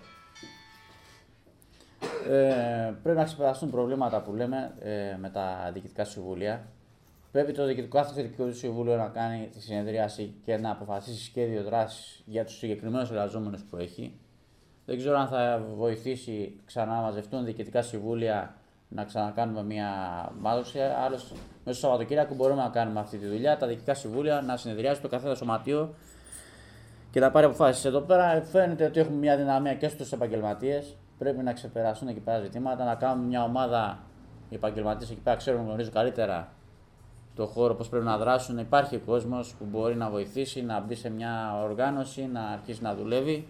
Ε, πρέπει να ξεπεραστούν προβλήματα που λέμε ε, με τα διοικητικά συμβούλια. Πρέπει το διοικητικό, κάθε διοικητικό συμβούλιο να κάνει τη συνεδρίαση και να αποφασίσει σχέδιο δράσης για τους συγκεκριμένους εργαζόμενους που έχει. Δεν ξέρω αν θα βοηθήσει ξανά να μαζευτούν διοικητικά συμβούλια να ξανακάνουμε μια μάδοση. Άλλωστε, μέσα στο Σαββατοκύριακο μπορούμε να κάνουμε αυτή τη δουλειά. Τα διοικητικά συμβούλια να συνεδριάσουν το καθένα σωματείο και να πάρει αποφάσεις. Εδώ πέρα φαίνεται ότι έχουμε μια δυναμία και στους επαγγελματίες. Πρέπει να ξεπεράσουν εκεί πέρα ζητήματα, να κάνουμε μια ομάδα. Οι επαγγελματίες εκεί πέρα ξέρουν, γνωρίζουν καλύτερα το χώρο, πώς πρέπει να δράσουν. Υπάρχει κόσμος που μπορεί να βοηθήσει, να μπει σε μια οργάνωση, να αρχίσει να δουλεύει.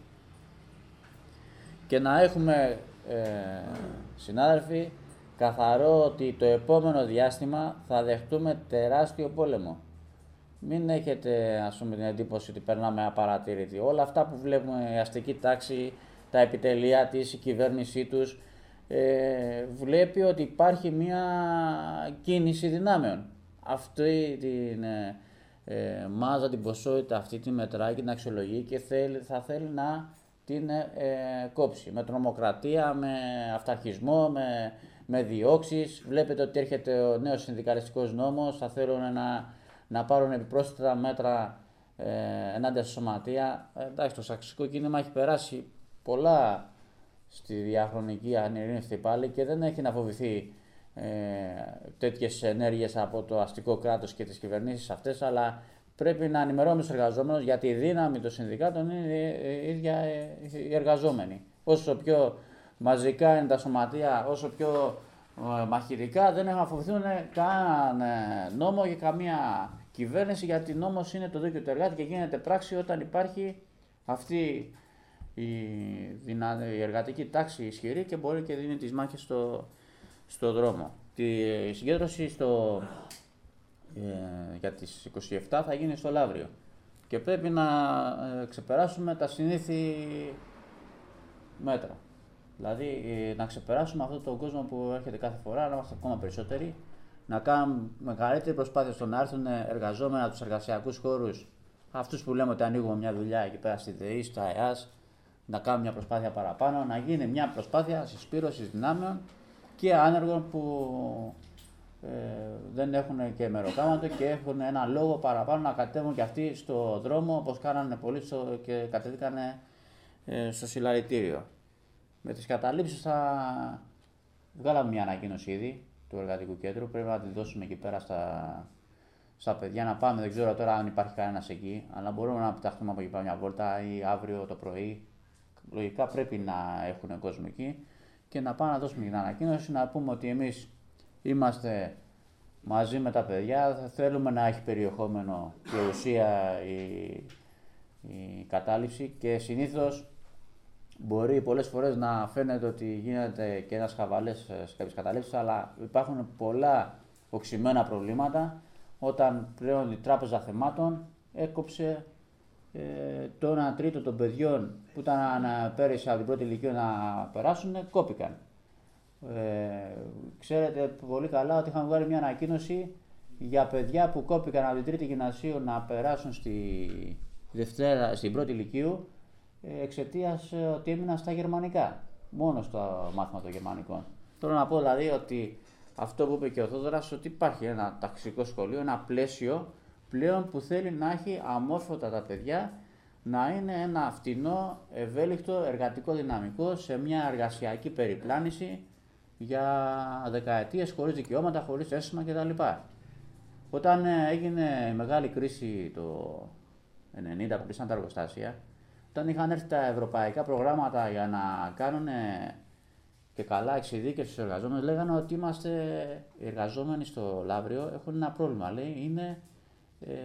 Και να έχουμε, ε, συνάδελφοι, καθαρό ότι το επόμενο διάστημα θα δεχτούμε τεράστιο πόλεμο. Μην έχετε, ας πούμε, την εντύπωση ότι περνάμε απαρατήρητοι. Όλα αυτά που βλέπουμε, η αστική τάξη, τα επιτελεία της, η κυβέρνησή τους, ε, βλέπει ότι υπάρχει μια κίνηση δυνάμεων. Αυτή την ε, ε, μάζα, την ποσότητα, αυτή τη μετράει και την αξιολογεί και θέλει, θα θέλει να την ε, ε, κόψει. Με τρομοκρατία, με αυταρχισμό, με, με διώξεις. Βλέπετε ότι έρχεται ο νέος συνδικαλιστικός νόμος, θα θέλουν να, να πάρουν επιπρόσθετα μέτρα ε, ενάντια στη σωματεία. Ε, εντάξει, το σαξικό κίνημα έχει περάσει πολλά στη διαχρονική ανειρήνευτη πάλι και δεν έχει να φοβηθεί ε, τέτοιες ενέργειες από το αστικό κράτος και τις κυβερνήσεις αυτές, αλλά πρέπει να ενημερώνουμε τους εργαζόμενους, γιατί η δύναμη των συνδικάτων είναι η ίδια οι εργαζόμενοι. Όσο πιο μαζικά είναι τα σωματεία, όσο πιο ε, μαχητικά, δεν έχουν να φοβηθούν καν ε, νόμο και καμία κυβέρνηση, γιατί νόμος είναι το δίκαιο του εργάτη και γίνεται πράξη όταν υπάρχει αυτή η, δυνα... η εργατική τάξη ισχυρή και μπορεί και δίνει τις μάχες στο, στο δρόμο. Τη συγκέντρωση στο, ε, για τις είκοσι επτά θα γίνει στο Λαύριο και πρέπει να ε, ξεπεράσουμε τα συνήθη μέτρα. Δηλαδή ε, να ξεπεράσουμε αυτόν τον κόσμο που έρχεται κάθε φορά, να είμαστε ακόμα περισσότεροι, να κάνουμε μεγαλύτερη προσπάθεια στο να έρθουν εργαζόμενοι από τους εργασιακούς χώρους, αυτούς που λέμε ότι ανοίγουμε μια δουλειά εκεί πέρα στη ΔΕΗ, στα ΕΑΣ, να κάνουμε μια προσπάθεια παραπάνω, να γίνει μια προσπάθεια συσπήρωσης δυνάμεων και άνεργων που ε, δεν έχουν και μεροκάματο και έχουν ένα λόγο παραπάνω να κατέβουν και αυτοί στο δρόμο, όπως κάνανε πολλοί στο, και κατέβηκαν ε, στο συλλαλητήριο. Με τις καταλήψεις θα βγάλαμε μια ανακοίνωση ήδη του εργατικού κέντρου, πρέπει να τη δώσουμε εκεί πέρα στα, στα παιδιά να πάμε. Δεν ξέρω τώρα αν υπάρχει κανένας εκεί, αλλά μπορούμε να πεταχτούμε από εκεί πέρα μια βόλτα ή αύριο το πρωί. Λογικά πρέπει να έχουν κόσμο εκεί και να πάμε να δώσουμε την ανακοίνωση, να πούμε ότι εμείς είμαστε μαζί με τα παιδιά, θα θέλουμε να έχει περιεχόμενο και ουσία η, η κατάληψη και συνήθως μπορεί πολλές φορές να φαίνεται ότι γίνεται και ένας χαβαλές σε κάποιες καταλήψεις, αλλά υπάρχουν πολλά οξυμένα προβλήματα όταν πλέον η Τράπεζα Θεμάτων έκοψε ε, το ένα τρίτο των παιδιών που ήταν πέρυσι από την πρώτη ηλικία να περάσουν, κόπηκαν. Ε, ξέρετε πολύ καλά ότι είχαμε βγάλει μια ανακοίνωση για παιδιά που κόπηκαν από την τρίτη γυμνασίου να περάσουν στη δευτέρα, στην πρώτη ηλικίου εξαιτίας ότι έμειναν στα γερμανικά, μόνο στο μάθημα των γερμανικών. Θέλω να πω δηλαδή ότι αυτό που είπε και ο Θόδωρας, ότι υπάρχει ένα ταξικό σχολείο, ένα πλαίσιο πλέον που θέλει να έχει αμόρφωτα τα παιδιά, να είναι ένα φτηνό, ευέλικτο, εργατικό δυναμικό σε μια εργασιακή περιπλάνηση για δεκαετίες χωρίς δικαιώματα, χωρίς αίσθημα κτλ. Όταν έγινε η μεγάλη κρίση το ενενήντα που κλείσαν τα εργοστάσια, όταν είχαν έρθει τα ευρωπαϊκά προγράμματα για να κάνουν και καλά εξειδίκευση στους εργαζόμενους, λέγανε ότι είμαστε οι εργαζόμενοι στο Λαύριο έχουν ένα πρόβλημα. Λέει, είναι, ε,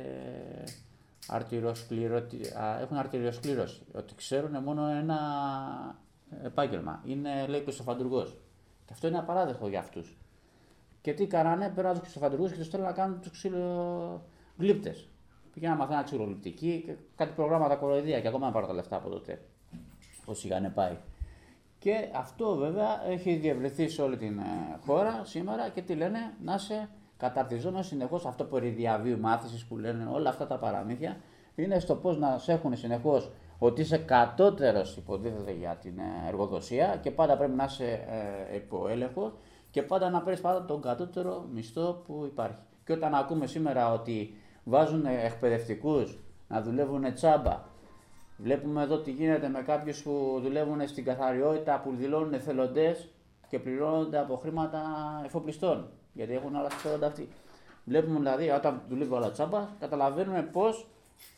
αρτηριοσκληρωτη... έχουν αρτηριοσκλήρωση, ότι ξέρουν μόνο ένα επάγγελμα. Είναι, λέει, κλωστοφαντουργός. Και αυτό είναι απαράδεκτο για αυτούς. Και τι κάνανε, πέραν τους κλωστοφαντουργούς και τους θέλουν να κάνουν τους ξυλογλύπτες. Πήγαιναν να μαθαίνουν ξυλογλυπτική και κάτι προγράμματα κοροϊδία και ακόμα να πάρουν τα λεφτά από τότε. Όσοι είχαν πάει. Και αυτό βέβαια έχει διευρυνθεί σε όλη την χώρα σήμερα και τι λένε, να είσαι καταρτιζόμενος συνεχώς. Αυτό περί διαβίου μάθησης που λένε, όλα αυτά τα παραμύθια, είναι στο πώς να σε έχουν συνεχώς ότι είσαι κατώτερος, υποτίθεται, για την εργοδοσία και πάντα πρέπει να είσαι ε, υπό έλεγχο και πάντα να παίρνεις πάντα τον κατώτερο μισθό που υπάρχει. Και όταν ακούμε σήμερα ότι βάζουν εκπαιδευτικούς να δουλεύουν τσάμπα, βλέπουμε εδώ τι γίνεται με κάποιους που δουλεύουν στην καθαριότητα, που δηλώνουν εθελοντές και πληρώνονται από χρήματα εφοπλιστών, γιατί έχουν άλλα συμφέροντα αυτοί. Βλέπουμε δηλαδή όταν δουλεύει όλα τσάμπα, καταλαβαίνουμε πώς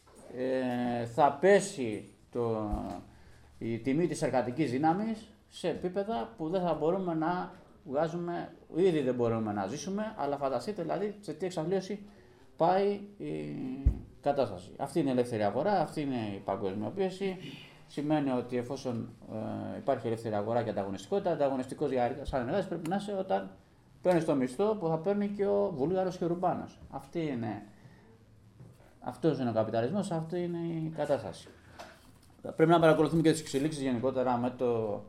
ε, θα πέσει το, η τιμή της εργατικής δύναμης σε επίπεδα που δεν θα μπορούμε να βγάζουμε, ήδη δεν μπορούμε να ζήσουμε, αλλά φανταστείτε δηλαδή σε τι εξαθλίωση πάει η κατάσταση. Αυτή είναι η ελεύθερη αγορά, αυτή είναι η παγκοσμιοποίηση. Σημαίνει ότι εφόσον ε, υπάρχει ελεύθερη αγορά και ανταγωνιστικότητα, ανταγωνιστικός για σαν εργάτης πρέπει να είσαι όταν παίρνεις το μισθό που θα παίρνει και ο Βουλγάρος και ο Ρουμπάνος. Αυτή είναι, αυτός είναι ο καπιταλισμός, αυτή είναι η κατάσταση. Πρέπει να παρακολουθούμε και τις εξελίξεις γενικότερα με το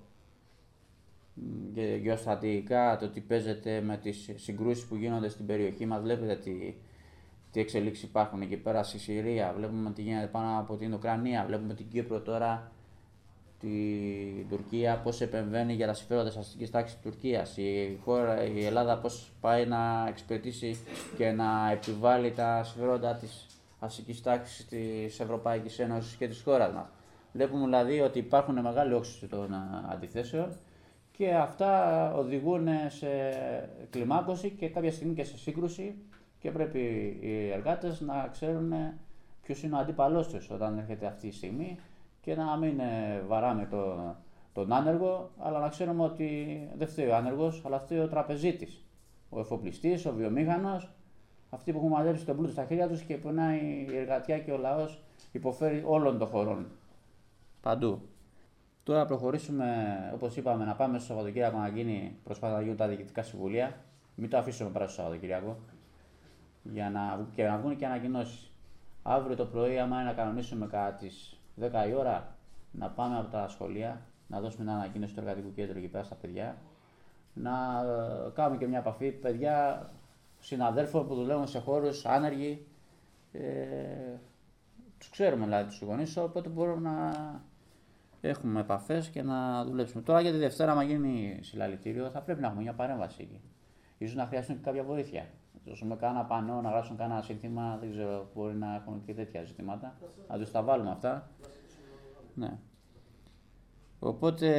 γεωστρατηγικά, το τι παίζεται με τις συγκρούσεις που γίνονται στην περιοχή μας. Βλέπετε τι, τι εξελίξεις υπάρχουν εκεί πέρα στη Συρία, βλέπουμε τι γίνεται πάνω από την Ουκρανία, βλέπουμε την Κύπρο τώρα, την Τουρκία, πώς επεμβαίνει για τα συμφέροντα της αστικής τάξης της Τουρκίας, η, χώρα, η Ελλάδα πώς πάει να εξυπηρετήσει και να επιβάλλει τα συμφέροντα της αστικής τάξης της Ευρωπαϊκής Ένωσης και της χώρας μας. Βλέπουμε δηλαδή ότι υπάρχουν μεγάλη όξυση των αντιθέσεων και αυτά οδηγούν σε κλιμάκωση και κάποια στιγμή και σε σύγκρουση και πρέπει οι εργάτες να ξέρουν ποιος είναι ο αντίπαλός τους όταν έρχεται αυτή η στιγμή και να μην βαράμε το, τον άνεργο, αλλά να ξέρουμε ότι δεν φταίει ο άνεργος, αλλά φταίει ο τραπεζίτης, ο εφοπλιστής, ο βιομήχανος, αυτοί που έχουν μαζέψει τον πλούτο στα χέρια τους και πονάει η εργατιά και ο λαός υποφέρει όλων των χωρών. Παντού. Τώρα προχωρήσουμε, όπως είπαμε, να πάμε στο Σαββατοκύριακο να γίνει προσπάθεια να γίνουν τα διοικητικά συμβουλία. Μην το αφήσουμε πέρα στο Σαββατοκύριακο. Για να, και να βγουν και ανακοινώσεις. Αύριο το πρωί, άμα είναι να κανονίσουμε κατά τις δέκα η ώρα, να πάμε από τα σχολεία, να δώσουμε μια ανακοίνωση στο εργατικό κέντρο εκεί πέρα στα παιδιά. Να ε, κάνουμε και μια επαφή. Παιδιά συναδέλφων που δουλεύουν σε χώρους άνεργοι. Ε, τους ξέρουμε δηλαδή τους γονείς, οπότε μπορούμε να έχουμε επαφές και να δουλέψουμε. Τώρα για τη Δευτέρα, άμα γίνει συλλαλητήριο, θα πρέπει να έχουμε μια παρέμβαση εκεί. Ίσως να χρειαστούν και κάποια βοήθεια. Να δώσουμε κάνα πανό, να γράψουν κάνα σύνθημα, δεν ξέρω, μπορεί να έχουν και τέτοια ζητήματα. Να τους τα βάλουμε αυτά. Ναι. Οπότε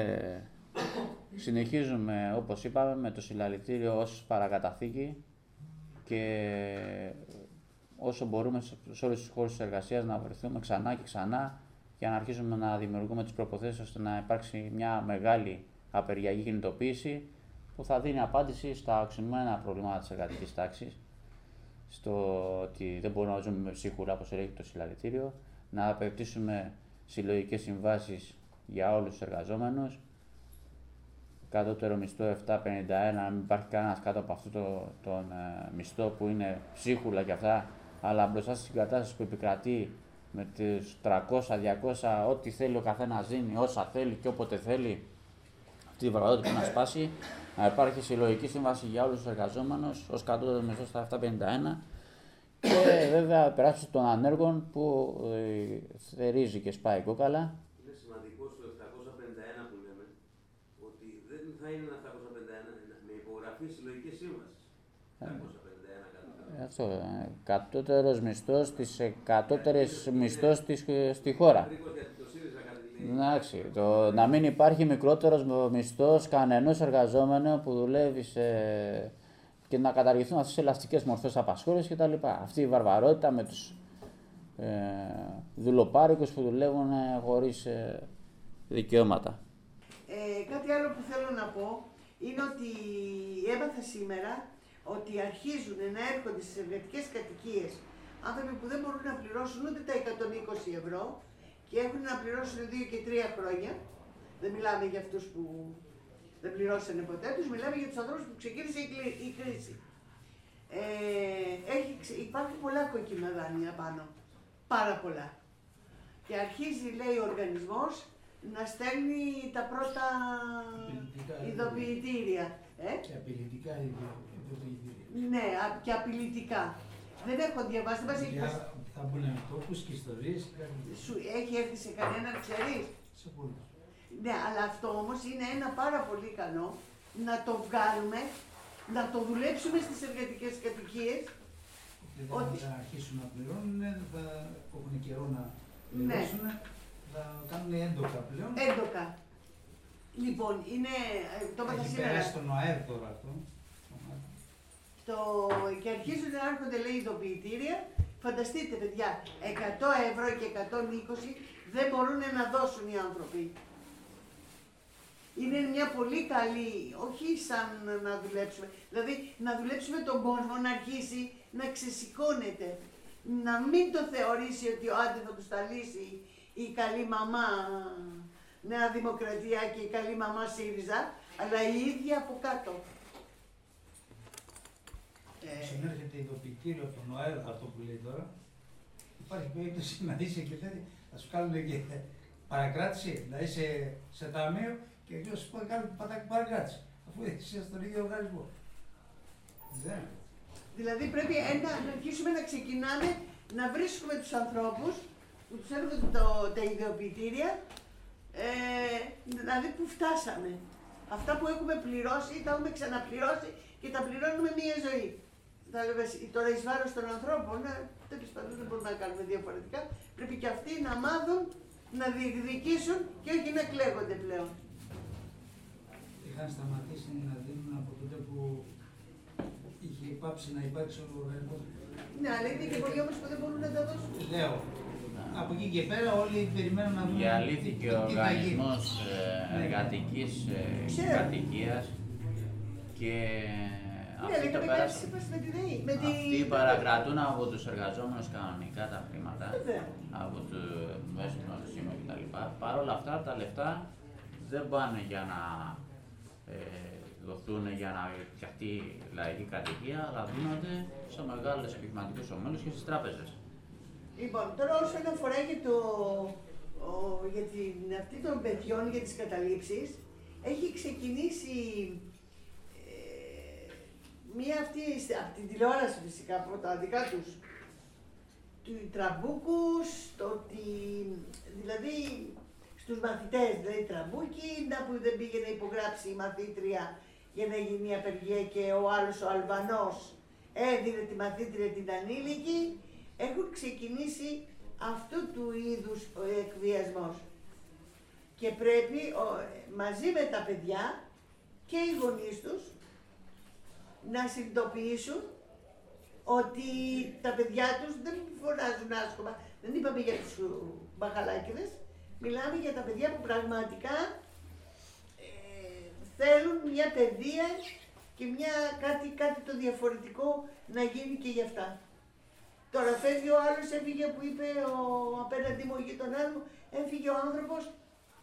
συνεχίζουμε, όπως είπαμε, με το συλλαλητήριο ως παρακαταθήκη και όσο μπορούμε σε όλους τους χώρους της εργασίας να βρεθούμε ξανά και ξανά για να αρχίσουμε να δημιουργούμε τις προποθέσεις ώστε να υπάρξει μια μεγάλη απεργιακή κινητοποίηση που θα δίνει απάντηση στα οξυμένα προβλήματα της εργατικής τάξης, στο ότι δεν μπορούμε να ζούμε με ψίχουλα, όπως έλεγε το συλλαλητήριο, να απαιτήσουμε συλλογικές συμβάσεις για όλους τους εργαζόμενους. Κατώτερο μισθό επτά πενήντα ένα, να μην υπάρχει κανένας κάτω από αυτό το, τον ε, μισθό που είναι ψίχουλα και αυτά, αλλά μπροστά στην κατάσταση που επικρατεί με τις τριακόσια διακόσια, ό,τι θέλει ο καθένας δίνει, όσα θέλει και όποτε θέλει, αυτή η βαρβαρότητα που να σπάσει, να υπάρχει συλλογική σύμβαση για όλους τους εργαζόμενους ως κατώτερο μισθό στα επτά πενήντα ένα και βέβαια περάσει των ανέργων που ε, θερίζει και σπάει κόκαλα. Είναι σημαντικό στο επτακόσια πενήντα ένα που λέμε ότι δεν θα είναι ένα επτακόσια πενήντα ένα με υπογραφή συλλογική σύμβαση. επτακόσια πενήντα ένα κατώτερο. Αυτό, ε, κατώτερος μισθός της ε, κατώτερης μισθός της, ε, στη χώρα. Εντάξει, το να μην υπάρχει μικρότερος μισθός κανενός εργαζόμενου που δουλεύει σε... και να καταργηθούν αυτές οι ελαστικές μορφές απασχόλησης κτλ. Αυτή η βαρβαρότητα με τους ε, δουλοπάρικους που δουλεύουν ε, χωρίς ε, δικαιώματα. Ε, κάτι άλλο που θέλω να πω είναι ότι έμαθα σήμερα ότι αρχίζουν να έρχονται στις εργατικές κατοικίες άνθρωποι που δεν μπορούν να πληρώσουν ούτε τα εκατόν είκοσι ευρώ και έχουν να πληρώσουν δύο και τρία χρόνια. Δεν μιλάμε για αυτούς που δεν πληρώσανε ποτέ τους, μιλάμε για τους ανθρώπους που ξεκίνησε η, κλή, η κρίση. Ε, έχει, υπάρχουν πολλά κόκκινα δάνεια πάνω, πάρα πολλά. Και αρχίζει, λέει ο οργανισμός, να στέλνει τα πρώτα ειδοποιητήρια. Ε? Και απειλητικά ειδοποιητήρια. Ναι, και απειλητικά. Δεν έχω διαβάσει, δεν έχει... Θα μπουν τόπους και ιστορίες. Σου έχει έρθει σε κανέναν, ξέρεις? Σε πολλούς. Ναι, αλλά αυτό όμως είναι ένα πάρα πολύ ικανό να το βγάλουμε, να το δουλέψουμε στις εργατικές κατοικίες. Και δεν ότι... θα αρχίσουν να πληρώνουν, θα έχουν καιρό να πληρώσουν, ναι. Θα κάνουν έντοκα πλέον. Έντοκα. Λοιπόν, είναι... Το έχει σήμερα... περάσει τον ΟΑΕΔ τώρα αυτό. Το... Και αρχίζουν να έρχονται, λέει, ειδοποιητήρια. Φανταστείτε, παιδιά, εκατό ευρώ και εκατόν είκοσι δεν μπορούν να δώσουν οι άνθρωποι. Είναι μια πολύ καλή, όχι σαν να δουλέψουμε, δηλαδή να δουλέψουμε τον κόσμο να αρχίσει να ξεσηκώνεται. Να μην το θεωρήσει ότι ο άντε θα του τα λύσει η καλή μαμά Νέα Δημοκρατία και η καλή μαμά ΣΥΡΙΖΑ, αλλά η ίδια από κάτω. Όσον έρχεται ειδοποιητήριο από τον ΟΑΕΔ, αυτό που λέει τώρα, υπάρχει περίπτωση να είσαι και τέτοια, θα σου κάνουν και παρακράτηση, να είσαι σε ταμείο και εκεί σου πω κάνουν πατάκι παρακράτηση, αφού είσαι στον ίδιο οργανισμό. Δεν. Δηλαδή πρέπει ένα, να αρχίσουμε να ξεκινάμε να βρίσκουμε τους ανθρώπους που τους έρχονται το, τα ειδοποιητήρια, ε, δηλαδή που φτάσαμε. Αυτά που έχουμε πληρώσει, τα έχουμε ξαναπληρώσει και τα πληρώνουμε μία ζωή. Θα λέμε τώρα εις βάρος των ανθρώπων, τέλος πάντων δεν μπορούμε να κάνουμε διαφορετικά. Πρέπει και αυτοί να μάθουν, να διεκδικήσουν και όχι να κλαίγονται πλέον. Είχαν σταματήσει να δίνουν από τότε που είχε πάψει να υπάρξει ο οργανισμός. Ναι, αλλά είναι και πολλοί όμως που δεν μπορούν να τα δώσουν. Λέω. Από εκεί και πέρα όλοι περιμένουν να δουν. Διαλύθηκε ο οργανισμός εργατικής κατοικίας και αυτοί το πέρασαν. Αυτοί παρακρατούν από τους εργαζόμενους κανονικά τα χρήματα, από το μέσο του νοσοκομείου κτλ. Παρ' όλα αυτά τα λεφτά δεν πάνε για να ε, δοθούν για να φτιαχτεί λαϊκή κατοικία, αλλά δίνονται σε μεγάλους επιχειρηματικούς ομίλους και στις τράπεζες. Λοιπόν, τώρα όσον αφορά για, το, ο, για την, αυτή των παιδιών για τις καταλήψεις, έχει ξεκινήσει ε, μία αυτή, από την τηλεόραση φυσικά, από τα δικά τους, του Τραμπούκους, το ότι, δηλαδή, στους μαθητές, δηλαδή Τραμπούκη, να που δεν πήγε να υπογράψει η μαθήτρια για να γίνει η απεργία και ο άλλος ο Αλβανός έδινε τη μαθήτρια την ανήλικη, έχουν ξεκινήσει αυτού του είδους ο εκβιασμός. Και πρέπει ο, μαζί με τα παιδιά και οι γονείς τους να συνειδητοποιήσουν ότι τα παιδιά τους δεν φωνάζουν άσχημα. Δεν είπαμε για τους μπαχαλάκιδες, μιλάμε για τα παιδιά που πραγματικά ε, θέλουν μια παιδεία και μια, κάτι, κάτι το διαφορετικό να γίνει και για αυτά. Τώρα φεύγει ο άλλος, έφυγε που είπε ο απέναντι μου γείτονάς μου, έφυγε ο άνθρωπος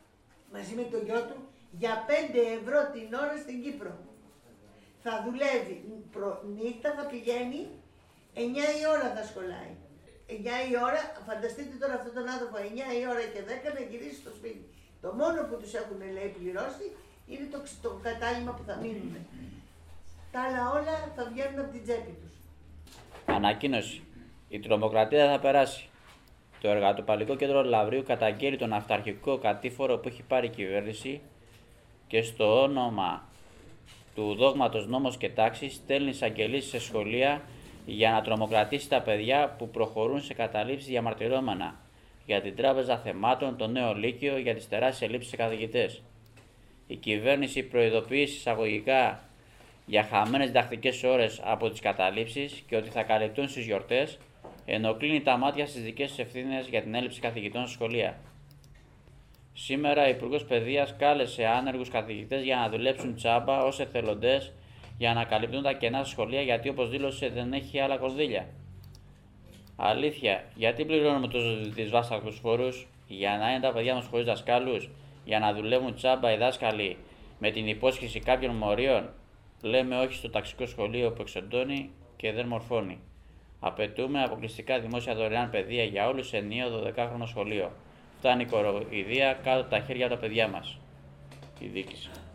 μαζί με τον γιο του για πέντε ευρώ την ώρα στην Κύπρο. Θα δουλεύει προ- νύχτα, θα πηγαίνει, εννιά η ώρα θα σχολάει. εννιά η ώρα, φανταστείτε τώρα αυτόν τον άνθρωπο εννιά η ώρα και δέκα να γυρίσει στο σπίτι. Το μόνο που τους έχουν λέει πληρώσει είναι το, το κατάλημα που θα μείνουν. Τα άλλα όλα θα βγαίνουν από την τσέπη τους. Ανακοίνωση. Η τρομοκρατία θα περάσει. Το Εργατοπαλικό Κέντρο Λαυρίου καταγγέλει τον αυταρχικό κατήφορο που έχει πάρει η κυβέρνηση και στο όνομα του δόγματος νόμος και τάξης στέλνει εισαγγελίες σε σχολεία για να τρομοκρατήσει τα παιδιά που προχωρούν σε καταλήψεις διαμαρτυρόμενα για την Τράπεζα Θεμάτων, το νέο Λύκειο, για τις τεράστιες ελλείψεις σε καθηγητές. Η κυβέρνηση προειδοποιεί εισαγωγικά για χαμένες διδακτικές ώρες από τις καταλήψεις και ότι θα καλυπτούν στις γιορτές, ενώ κλείνει τα μάτια στις δικές της ευθύνες για την έλλειψη καθηγητών στα σχολεία. Σήμερα, ο Υπουργός Παιδείας κάλεσε άνεργους καθηγητές για να δουλέψουν τσάμπα ως εθελοντές για να καλυπτούν τα κενά στα σχολεία, γιατί όπως δήλωσε δεν έχει άλλα κονδύλια. Αλήθεια, γιατί πληρώνουμε τους δυσβάσταχτους φόρους, για να είναι τα παιδιά μας χωρίς δασκάλους, για να δουλεύουν τσάμπα οι δάσκαλοι με την υπόσχεση κάποιων μορίων? Λέμε όχι στο ταξικό σχολείο που εξοντώνει και δεν μορφώνει. Απαιτούμε αποκλειστικά δημόσια δωρεάν παιδεία για όλους σε ενιαίο δωδεκάχρονο σχολείο. Φτάνει η κοροϊδία, κάτω τα χέρια από τα παιδιά μας. Η δίκηση.